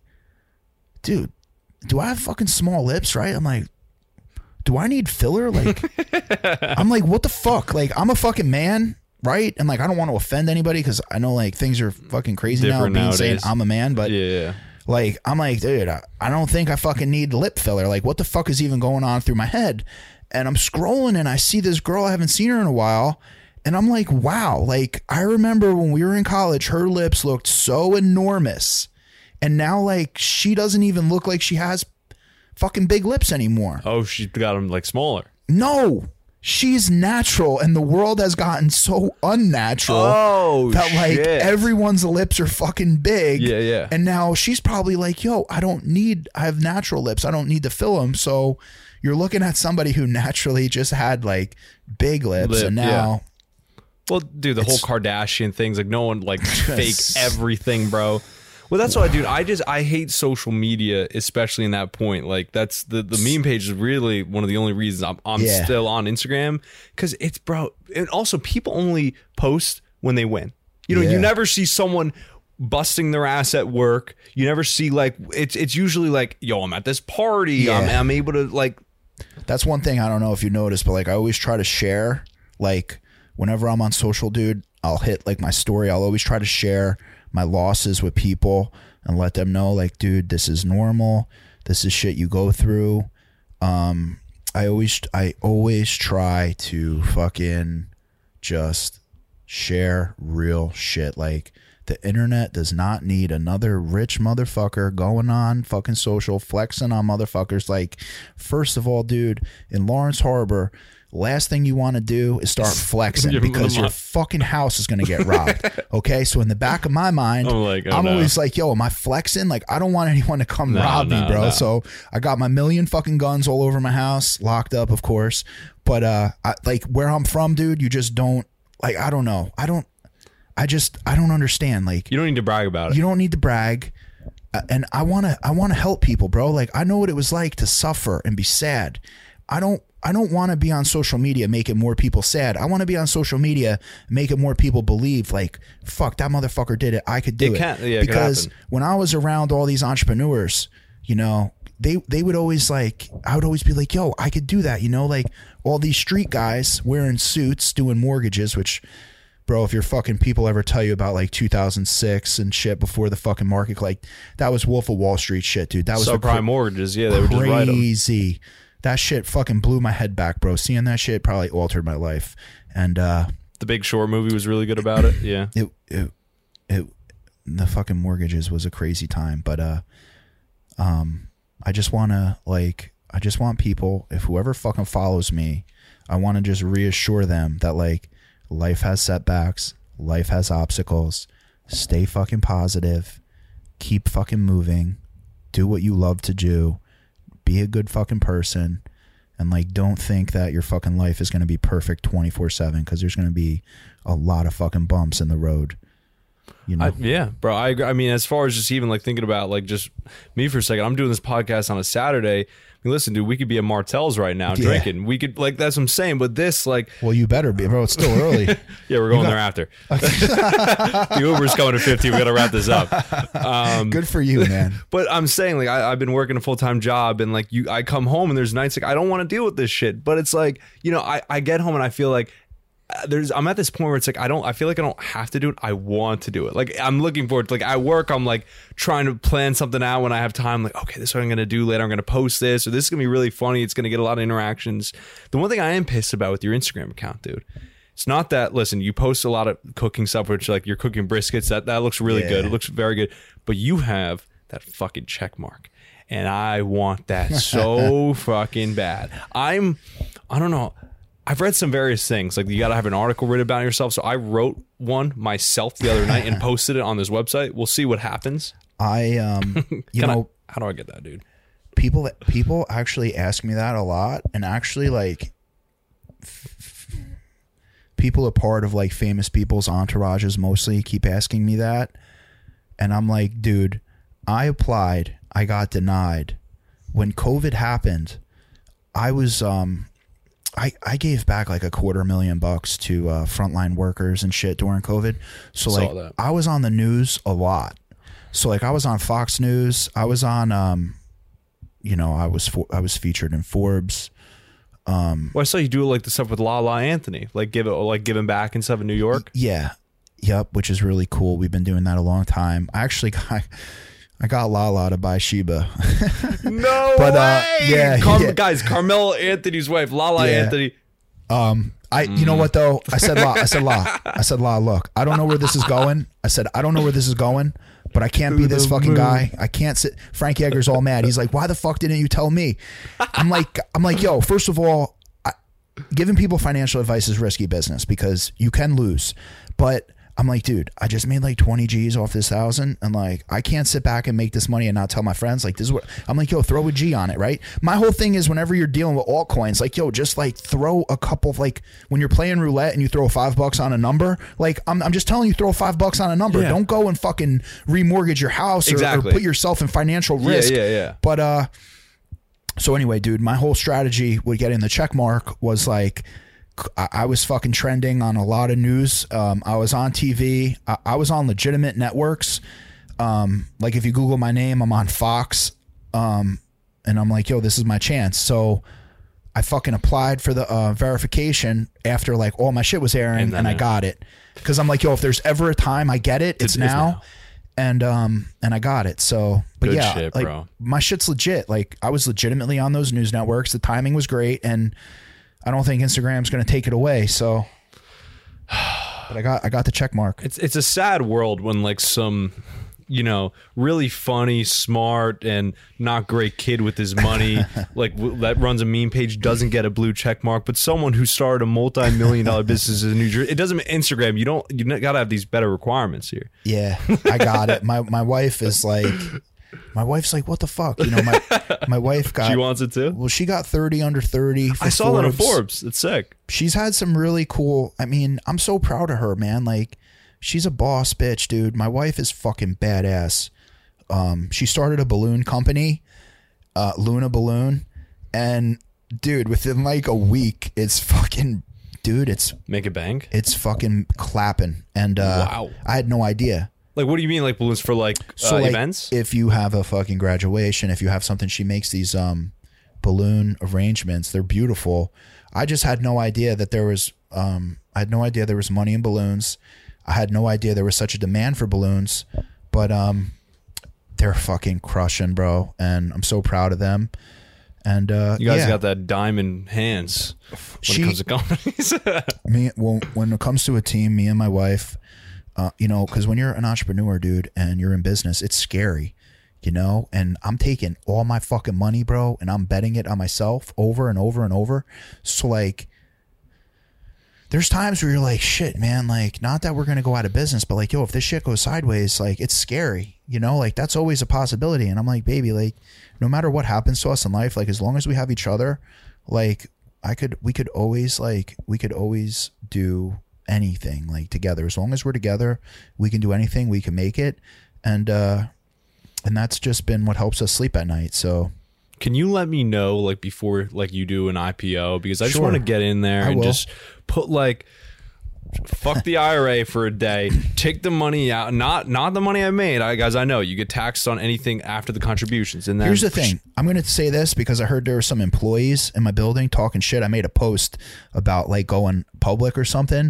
dude, do I have fucking small lips, right? I'm like, do I need filler? Like, I'm like, what the fuck? Like, I'm a fucking man, right? And like, I don't want to offend anybody because I know like things are fucking crazy Different now. Being nowadays. saying I'm a man, but yeah, like, I'm like, dude, I, I don't think I fucking need lip filler. Like, what the fuck is even going on through my head? And I'm scrolling and I see this girl. I haven't seen her in a while. And I'm like, wow. Like, I remember when we were in college, her lips looked so enormous. And now, like, she doesn't even look like she has fucking big lips anymore. Oh, she got them, like, smaller. No. She's natural, and the world has gotten so unnatural oh, that, like, shit. everyone's lips are fucking big. Yeah, yeah. And now she's probably like, yo, I don't need, I have natural lips. I don't need to fill them. So you're looking at somebody who naturally just had, like, big lips, Lip, and now... Yeah. Well, dude, the whole Kardashian things, like, no one, like, fake everything, bro. Well, that's why, dude. I just I hate social media, especially in that point. Like that's the the meme page is really one of the only reasons I'm I'm yeah. still on Instagram, because it's bro. And also, people only post when they win. You know, yeah. you never see someone busting their ass at work. You never see like it's it's usually like, yo, I'm at this party. Yeah. I'm I'm able to like. That's one thing I don't know if you noticed, but like I always try to share. Like whenever I'm on social, dude, I'll hit like my story. I'll always try to share my losses with people and let them know, like, dude, this is normal. This is shit you go through. Um, I always, I always try to fucking just share real shit. Like the internet does not need another rich motherfucker going on fucking social flexing on motherfuckers. Like, first of all, dude, in Lawrence Harbor, last thing you want to do is start flexing because your fucking house is going to get robbed. Okay, so in the back of my mind, I'm, like, oh, I'm no. always like, yo, am I flexing? Like, I don't want anyone to come no, rob no, me, bro. No. So I got my million fucking guns all over my house, locked up, of course. But uh, I, like where I'm from, dude, you just don't, like, I don't know. I don't, I just, I don't understand. Like, you don't need to brag about it. You don't need to brag. Uh, and I want to, I want to help people, bro. Like, I know what it was like to suffer and be sad. I don't, I don't want to be on social media making more people sad. I want to be on social media making more people believe, like, fuck, that motherfucker did it. I could do it. Can't, yeah, because when I was around all these entrepreneurs, you know, they they would always like, I would always be like, yo, I could do that. You know, like all these street guys wearing suits doing mortgages, which, bro, if your fucking people ever tell you about like two thousand six and shit before the fucking market, like that was Wolf of Wall Street shit, dude. That was subprime mortgages. Yeah, they were just crazy. That shit fucking blew my head back, bro. Seeing that shit probably altered my life. And uh, The Big Short movie was really good about it. Yeah. It, it, it, the fucking mortgages was a crazy time. But uh, um, I just want to, like, I just want people, if whoever fucking follows me, I want to just reassure them that, like, life has setbacks, life has obstacles. Stay fucking positive. Keep fucking moving. Do what you love to do. Be a good fucking person, and like don't think that your fucking life is going to be perfect twenty-four seven, because there's going to be a lot of fucking bumps in the road. You know? I, yeah, bro. I I mean, as far as just even like thinking about like just me for a second, I'm doing this podcast on a Saturday. I mean, listen, dude, we could be at Martell's right now yeah. drinking. We could, like, that's what I'm saying. But this, like, well, you better be, bro. It's still early. Yeah, we're going got, there after. The Uber's coming at fifteen. We got to wrap this up. Um, Good for you, man. But I'm saying, like, I, I've been working a full time job, and like, you, I come home and there's nights like I don't want to deal with this shit. But it's like, you know, I, I get home and I feel like. There's I'm at this point where it's like I don't I feel like I don't have to do it. I want to do it. Like I'm looking forward to, like, at work I'm like trying to plan something out when I have time, like, okay, this is what I'm gonna do later. I'm gonna post this, or this is gonna be really funny. It's gonna get a lot of interactions. The one thing I am pissed about with your Instagram account, dude, it's not that, listen, you post a lot of cooking stuff, which like you're cooking briskets, that that looks really yeah. good. It looks very good. But you have that fucking check mark. And I want that so fucking bad. I'm I don't know. I've read some various things, like you got to have an article written about yourself. So I wrote one myself the other night and posted it on this website. We'll see what happens. I, um, you know, I, how do I get that, dude? People, people actually ask me that a lot, and actually, like, f- people a part of like famous people's entourages mostly keep asking me that, and I'm like, dude, I applied, I got denied. When COVID happened, I was, um. I, I gave back like a quarter million bucks to uh, frontline workers and shit during COVID. So like that. I was on the news a lot. So like I was on Fox News. I was on, um, you know, I was for, I was featured in Forbes. Um, well, I saw you do like the stuff with La La Anthony, like give it like giving back and stuff in New York. Yeah, yep, which is really cool. We've been doing that a long time. I actually got. I got Lala to buy Sheba. No but, way! Uh, yeah, Car- yeah, guys, Carmelo Anthony's wife, Lala yeah. Anthony. Um, I, mm. you know what though? I said La. I said La. I said La. Look, I don't know where this is going. I said I don't know where this is going, but I can't be this fucking guy. I can't sit. Frank Yeager's all mad. He's like, why the fuck didn't you tell me? I'm like, I'm like, yo. First of all, I, giving people financial advice is risky business because you can lose, but I'm like, dude, I just made like twenty G's off this thousand, and like I can't sit back and make this money and not tell my friends. Like, this is what I'm like, yo, throw a G on it, right? My whole thing is whenever you're dealing with altcoins, like, yo, just like throw a couple of, like, when you're playing roulette and you throw five bucks on a number, like I'm, I'm just telling you, throw five bucks on a number. Yeah. Don't go and fucking remortgage your house or, exactly. or put yourself in financial risk. Yeah, yeah, yeah. But uh, so anyway, dude, my whole strategy with getting the check mark was like, I was fucking trending on a lot of news. Um, I was on T V. I, I was on legitimate networks. Um, like if you Google my name, I'm on Fox. Um, and I'm like, yo, this is my chance. So I fucking applied for the uh, verification after like all my shit was airing, and, and I got it. Cause I'm like, yo, if there's ever a time I get it, it's, it's now. now. And um and I got it. So but Good yeah, shit, like bro. My shit's legit. Like I was legitimately on those news networks. The timing was great, and I don't think Instagram's going to take it away. So, but I got I got the check mark. It's it's a sad world when like some, you know, really funny, smart, and not great kid with his money, like w- that runs a meme page, doesn't get a blue check mark, but someone who started a multi-million dollar business in New Jersey, it doesn't Instagram. You don't you got to have these better requirements here. Yeah, I got it. My my wife is like. My wife's like, what the fuck? You know, my my wife got... She wants it too? Well, she got thirty under thirty for I saw Forbes. that on Forbes. It's sick. She's had some really cool... I mean, I'm so proud of her, man. Like, she's a boss bitch, dude. My wife is fucking badass. Um, she started a balloon company, uh, Luna Balloon. And, dude, within like a week, it's fucking... Dude, it's... Make it bank? It's fucking clapping. And uh, wow. I had no idea. Like, what do you mean, like balloons for like, so uh, like events? If you have a fucking graduation, if you have something, she makes these um balloon arrangements. They're beautiful. I just had no idea that there was um I had no idea there was money in balloons. I had no idea there was such a demand for balloons. But um they're fucking crushing, bro, and I'm so proud of them. And uh, you guys yeah. got that diamond hands when she, it comes to companies. me, well, when it comes to a team, me and my wife. Uh, you know, because when you're an entrepreneur, dude, and you're in business, it's scary, you know, and I'm taking all my fucking money, bro, and I'm betting it on myself over and over and over. So, like, there's times where you're like, shit, man, like, not that we're going to go out of business, but like, yo, if this shit goes sideways, like, it's scary, you know, like, that's always a possibility. And I'm like, baby, like, no matter what happens to us in life, like, as long as we have each other, like, I could, we could always, like, we could always do anything, like, together. As long as we're together, we can do anything, we can make it. And uh and that's just been what helps us sleep at night. So can you let me know, like, before like you do an I P O, because I just sure. want to get in there I and will. just put like fuck the I R A for a day, take the money out, not not the money I made. I guys, I know you get taxed on anything after the contributions. And then here's the thing, I'm going to say this because I heard there were some employees in my building talking shit. I made a post about like going public or something.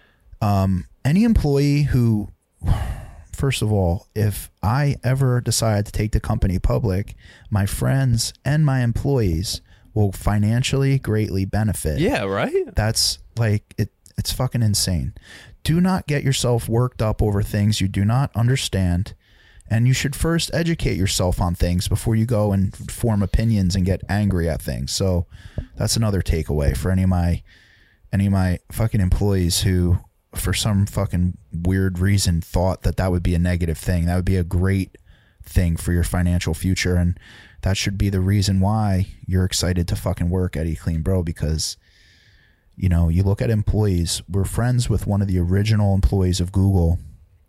Um, any employee who, first of all, if I ever decide to take the company public, my friends and my employees will financially greatly benefit. Yeah, right? That's like it. It's fucking insane. Do not get yourself worked up over things you do not understand. And you should first educate yourself on things before you go and form opinions and get angry at things. So that's another takeaway for any of my, any of my fucking employees who, for some fucking weird reason, thought that that would be a negative thing. That would be a great thing for your financial future. And that should be the reason why you're excited to fucking work at eClean Bro, because you know, you look at employees, we're friends with one of the original employees of Google,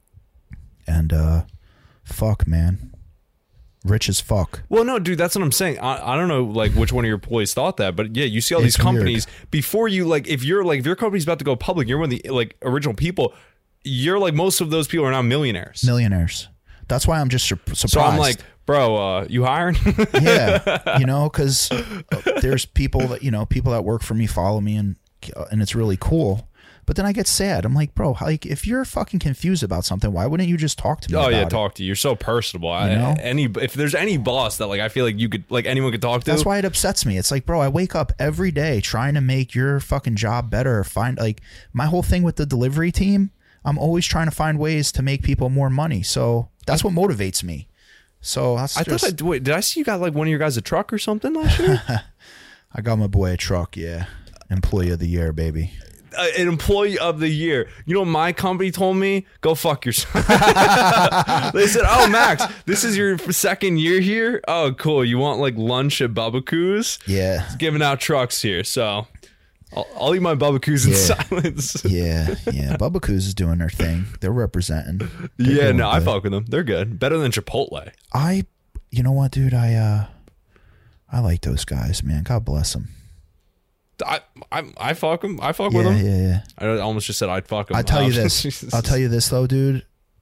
and uh, fuck, man, rich as fuck. Well, no, dude, that's what I'm saying. I, I don't know, like, which one of your employees thought that, but yeah, you see all It's these companies weird. Before you, like, if you're like, if your company's about to go public, you're one of the like original people. You're like, most of those people are now millionaires. Millionaires. That's why I'm just sur- surprised. So I'm like, bro, uh, you hiring? Yeah, you know, because there's people that you know, people that work for me follow me, and and it's really cool. But then I get sad. I'm like, bro, like, if you're fucking confused about something, why wouldn't you just talk to me? Oh about yeah, it? talk to you. You're so personable. You know? I, any if there's any boss that like I feel like you could like anyone could talk to. That's why it upsets me. It's like, bro, I wake up every day trying to make your fucking job better. Find like my whole thing with the delivery team. I'm always trying to find ways to make people more money. So that's what motivates me. So that's I just, thought. I, wait, did I see you got like one of your guys a truck or something last year? I got my boy a truck. Yeah, employee of the year, baby. uh, an employee of the year. You know what my company told me? Go fuck yourself. They said, oh, Max, this is your second year here? Oh, cool. You want like lunch at Bubba Coos? Yeah. It's giving out trucks here, so I'll, I'll eat my Bubba Coos in yeah. silence. yeah, yeah. Bubba Coos is doing their thing. They're representing. They're yeah, no, good. I fuck with them. They're good. Better than Chipotle. I, you know what, dude? I, uh, I like those guys, man. God bless them. I, I I fuck them. I fuck yeah, with them. Yeah, yeah. I almost just said I'd fuck them. I'll tell you this. I'll tell you this though, dude.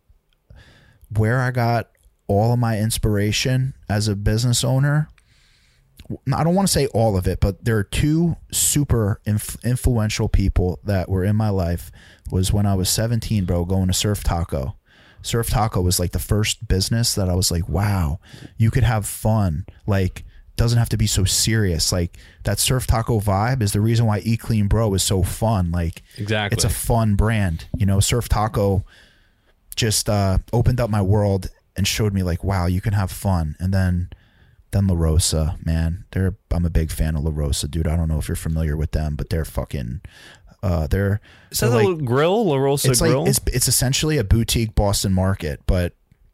Where I got all of my inspiration as a business owner, I don't want to say all of it, but there are two super inf- influential people that were in my life. Was when I was seventeen, bro, going to Surf Taco. Surf Taco was like the first business that I was like, wow, you could have fun. Like, doesn't have to be so serious. Like, that Surf Taco vibe is the reason why Eat Clean Bro is so fun. Like, exactly, it's a fun brand. You know, Surf Taco just uh, opened up my world and showed me like, wow, you can have fun. And then then La Rosa, man, they're I'm a big fan of La Rosa, dude. I don't know if you're familiar with them, but they're fucking uh, they're is that they're the like, grill La Rosa it's grill? Like, it's it's essentially a boutique Boston Market, but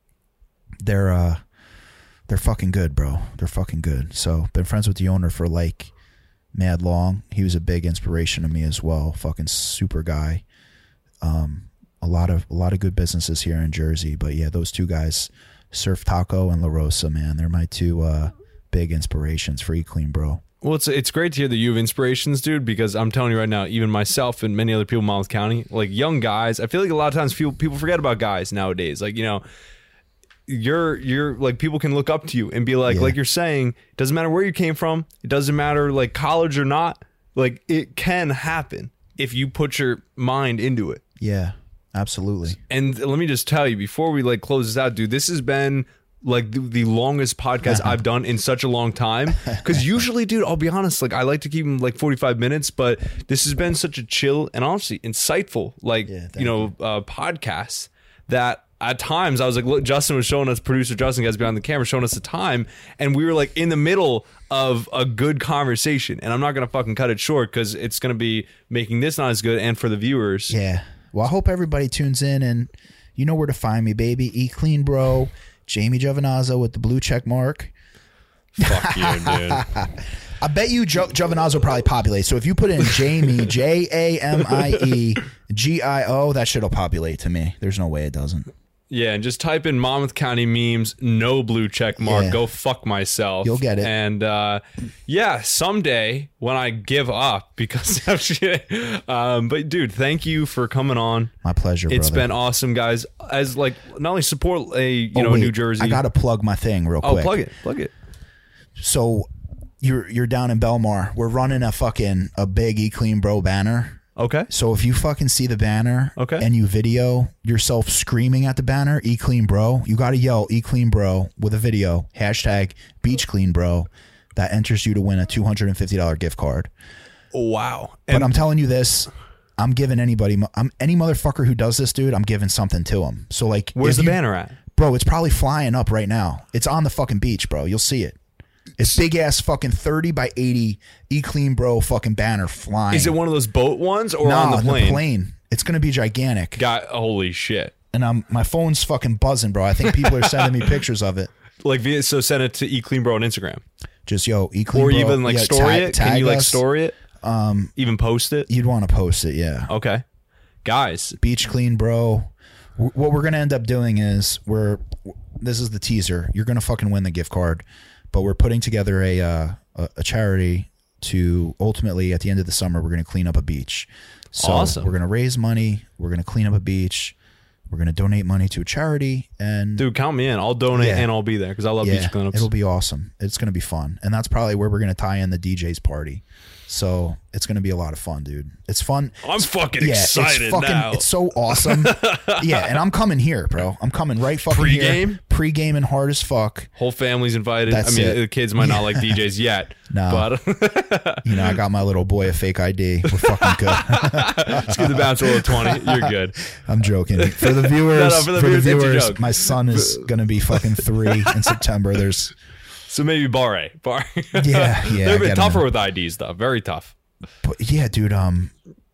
they're uh they're fucking good, bro. They're fucking good. So been friends with the owner for like mad long. He was a big inspiration to me as well. Fucking super guy. Um, a lot of a lot of good businesses here in Jersey, but yeah, those two guys, Surf Taco and La Rosa, man, they're my two uh, big inspirations for Eat Clean Bro. Well, it's it's great to hear that you have inspirations, dude, because I'm telling you right now, even myself and many other people in Monmouth County, like young guys, I feel like a lot of times people, people forget about guys nowadays. Like, you know, you're you're like, people can look up to you and be like, yeah. like you're saying, it doesn't matter where you came from. It doesn't matter like college or not. Like, it can happen if you put your mind into it. Yeah, absolutely. And let me just tell you, before we like close this out, dude, this has been like the, the longest podcast I've done in such a long time. Because usually, dude, I'll be honest, like I like to keep them like forty-five minutes, but this has been such a chill and honestly insightful, like, yeah, you know, you. Uh, podcast that at times I was like, look, Justin was showing us, producer Justin, guys behind the camera, showing us the time, and we were like in the middle of a good conversation. And I'm not going to fucking cut it short because it's going to be making this not as good and for the viewers. Yeah. Well, I hope everybody tunes in, and you know where to find me, baby. Eat Clean Bro, Jamie Giovinazzo with the blue check mark. Fuck you, dude. I bet you jo- Giovinazzo probably populates. So if you put in Jamie, J A M I E G I O, that shit'll populate to me. There's no way it doesn't. Yeah, and just type in Monmouth County memes, no blue check mark, Yeah. go fuck myself. You'll get it. And uh, yeah, someday when I give up because of shit. Um, but dude, thank you for coming on. My pleasure, It's brother. been awesome, guys. As like, not only support a, you Oh, know, wait, New Jersey. I got to plug my thing real Oh, quick. plug it, plug it. So you're you're down in Belmar. We're running a fucking a big Eat Clean Bro banner. Okay. So if you fucking see the banner, Okay. and you video yourself screaming at the banner, Eat Clean Bro, you got to yell Eat Clean Bro with a video, hashtag Beach Clean Bro. That enters you to win a two hundred fifty dollars gift card. Wow. But And I'm telling you this, I'm giving anybody, I'm any motherfucker who does this, dude, I'm giving something to him. So like, where's if the you- banner at? Bro, it's probably flying up right now. It's on the fucking beach, bro. You'll see it. It's big ass fucking thirty by eighty Eat Clean Bro fucking banner flying. Is it one of those boat ones or Nah, on the plane? the plane. It's gonna be gigantic. Got holy shit. And I'm my phone's fucking buzzing, bro. I think people are sending me pictures of it. Like, via- so send it to Eat Clean Bro on Instagram. Just yo, Eat Clean Or Bro. even like yeah, story tag- it. Can tag you like us. story it? Um, even post it? You'd want to post it, yeah. Okay. Guys. Beach Clean Bro. W- What we're gonna end up doing is we're this is the teaser. You're gonna fucking win the gift card, but we're putting together a uh, a, a charity to ultimately at the end of the summer we're gonna clean up a beach. So Awesome. we're gonna raise money. We're gonna clean up a beach. We're gonna donate money to a charity, and Dude, count me in. I'll donate Yeah. and I'll be there because I love yeah, beach cleanups. it'll be awesome. It's gonna be fun, and that's probably where we're gonna tie in the D J's party. So it's gonna be a lot of fun, dude. It's fun. I'm It's- fucking yeah, excited it's fucking, now. It's so awesome. Yeah, and I'm coming here, bro. I'm coming right fucking Pre-game? here. Pre-game and hard as fuck. Whole family's invited. That's I mean, it. the kids might not like D Js yet. No. But You know, I got my little boy a fake I D. We're fucking good. just give the bounce roll of twenty. You're good. I'm joking. For the viewers, No, no, for the for the viewers, it's a viewers, joke. my son is gonna be fucking three in September. There's So maybe bar A. Bar. Yeah, yeah, I They're a bit get 'em tougher now. with I Ds, though. Very tough. But yeah, dude. Um,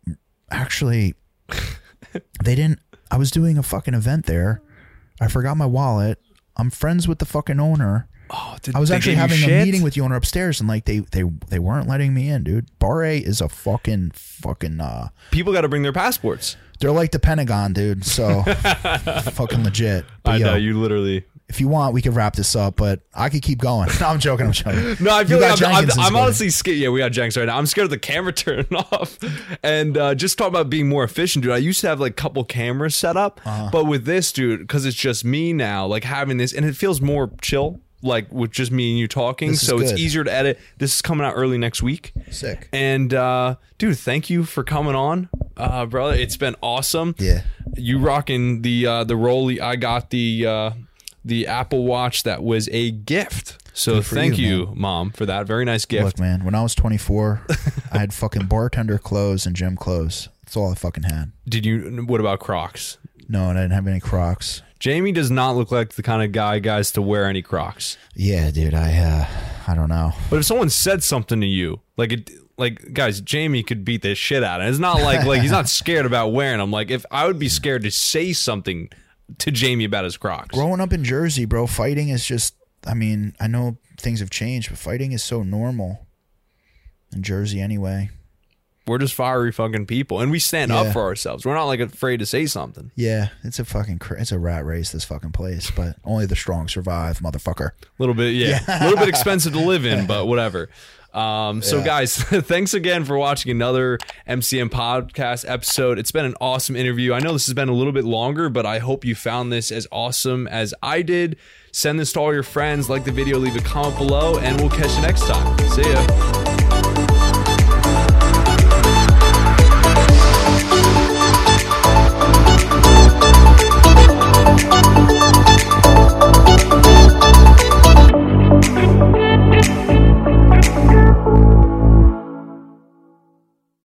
actually, they didn't. I was doing a fucking event there. I forgot my wallet. I'm friends with the fucking owner. Oh, did I was they actually give you having a shit? meeting with the owner upstairs, and like they they they weren't letting me in, dude. Bar A is a fucking fucking. uh People got to bring their passports. They're like the Pentagon, dude. So fucking legit. But I yo, know you literally. If you want, we could wrap this up, but I could keep going. No, I'm joking. I'm joking. No, I feel You like got I'm, I'm, Jenkinson's I'm buddy. honestly scared. Yeah, we got Jenks right now. I'm scared of the camera turning off. And uh, just talk about being more efficient, dude. I used to have like a couple cameras set up, uh-huh. but with this, dude, because it's just me now, like having this, and it feels more chill. Like with just me and you talking, so it's easier to edit. This is coming out early next week. Sick. And uh, dude, thank you for coming on, uh, brother. It's been awesome. Yeah. You rocking the uh, the Rolly. I got the uh, the Apple Watch that was a gift. So thank you, you Mom, for that very nice gift. Look, man, when I was twenty-four, I had fucking bartender clothes and gym clothes. That's all I fucking had. Did you? What about Crocs? No, and I didn't have any Crocs. Jamie does not look like the kind of guy, guys, to wear any Crocs. Yeah, dude, I uh, I don't know. But if someone said something to you, like it, like guys, Jamie could beat the shit out of it. It's not like like he's not scared about wearing them. Like if I would be scared to say something to Jamie about his Crocs. Growing up in Jersey, bro, fighting is just. I mean, I know things have changed, but fighting is so normal in Jersey anyway. We're just fiery fucking people, and we stand yeah. up for ourselves. We're not like afraid to say something. Yeah, it's a fucking cr- it's a rat race, this fucking place, but only the strong survive, motherfucker. A little bit, yeah, a little bit expensive to live in, but whatever. Um, so, yeah. guys, thanks again for watching another M C M podcast episode. It's been an awesome interview. I know this has been a little bit longer, but I hope you found this as awesome as I did. Send this to all your friends, like the video, leave a comment below, and we'll catch you next time. See ya.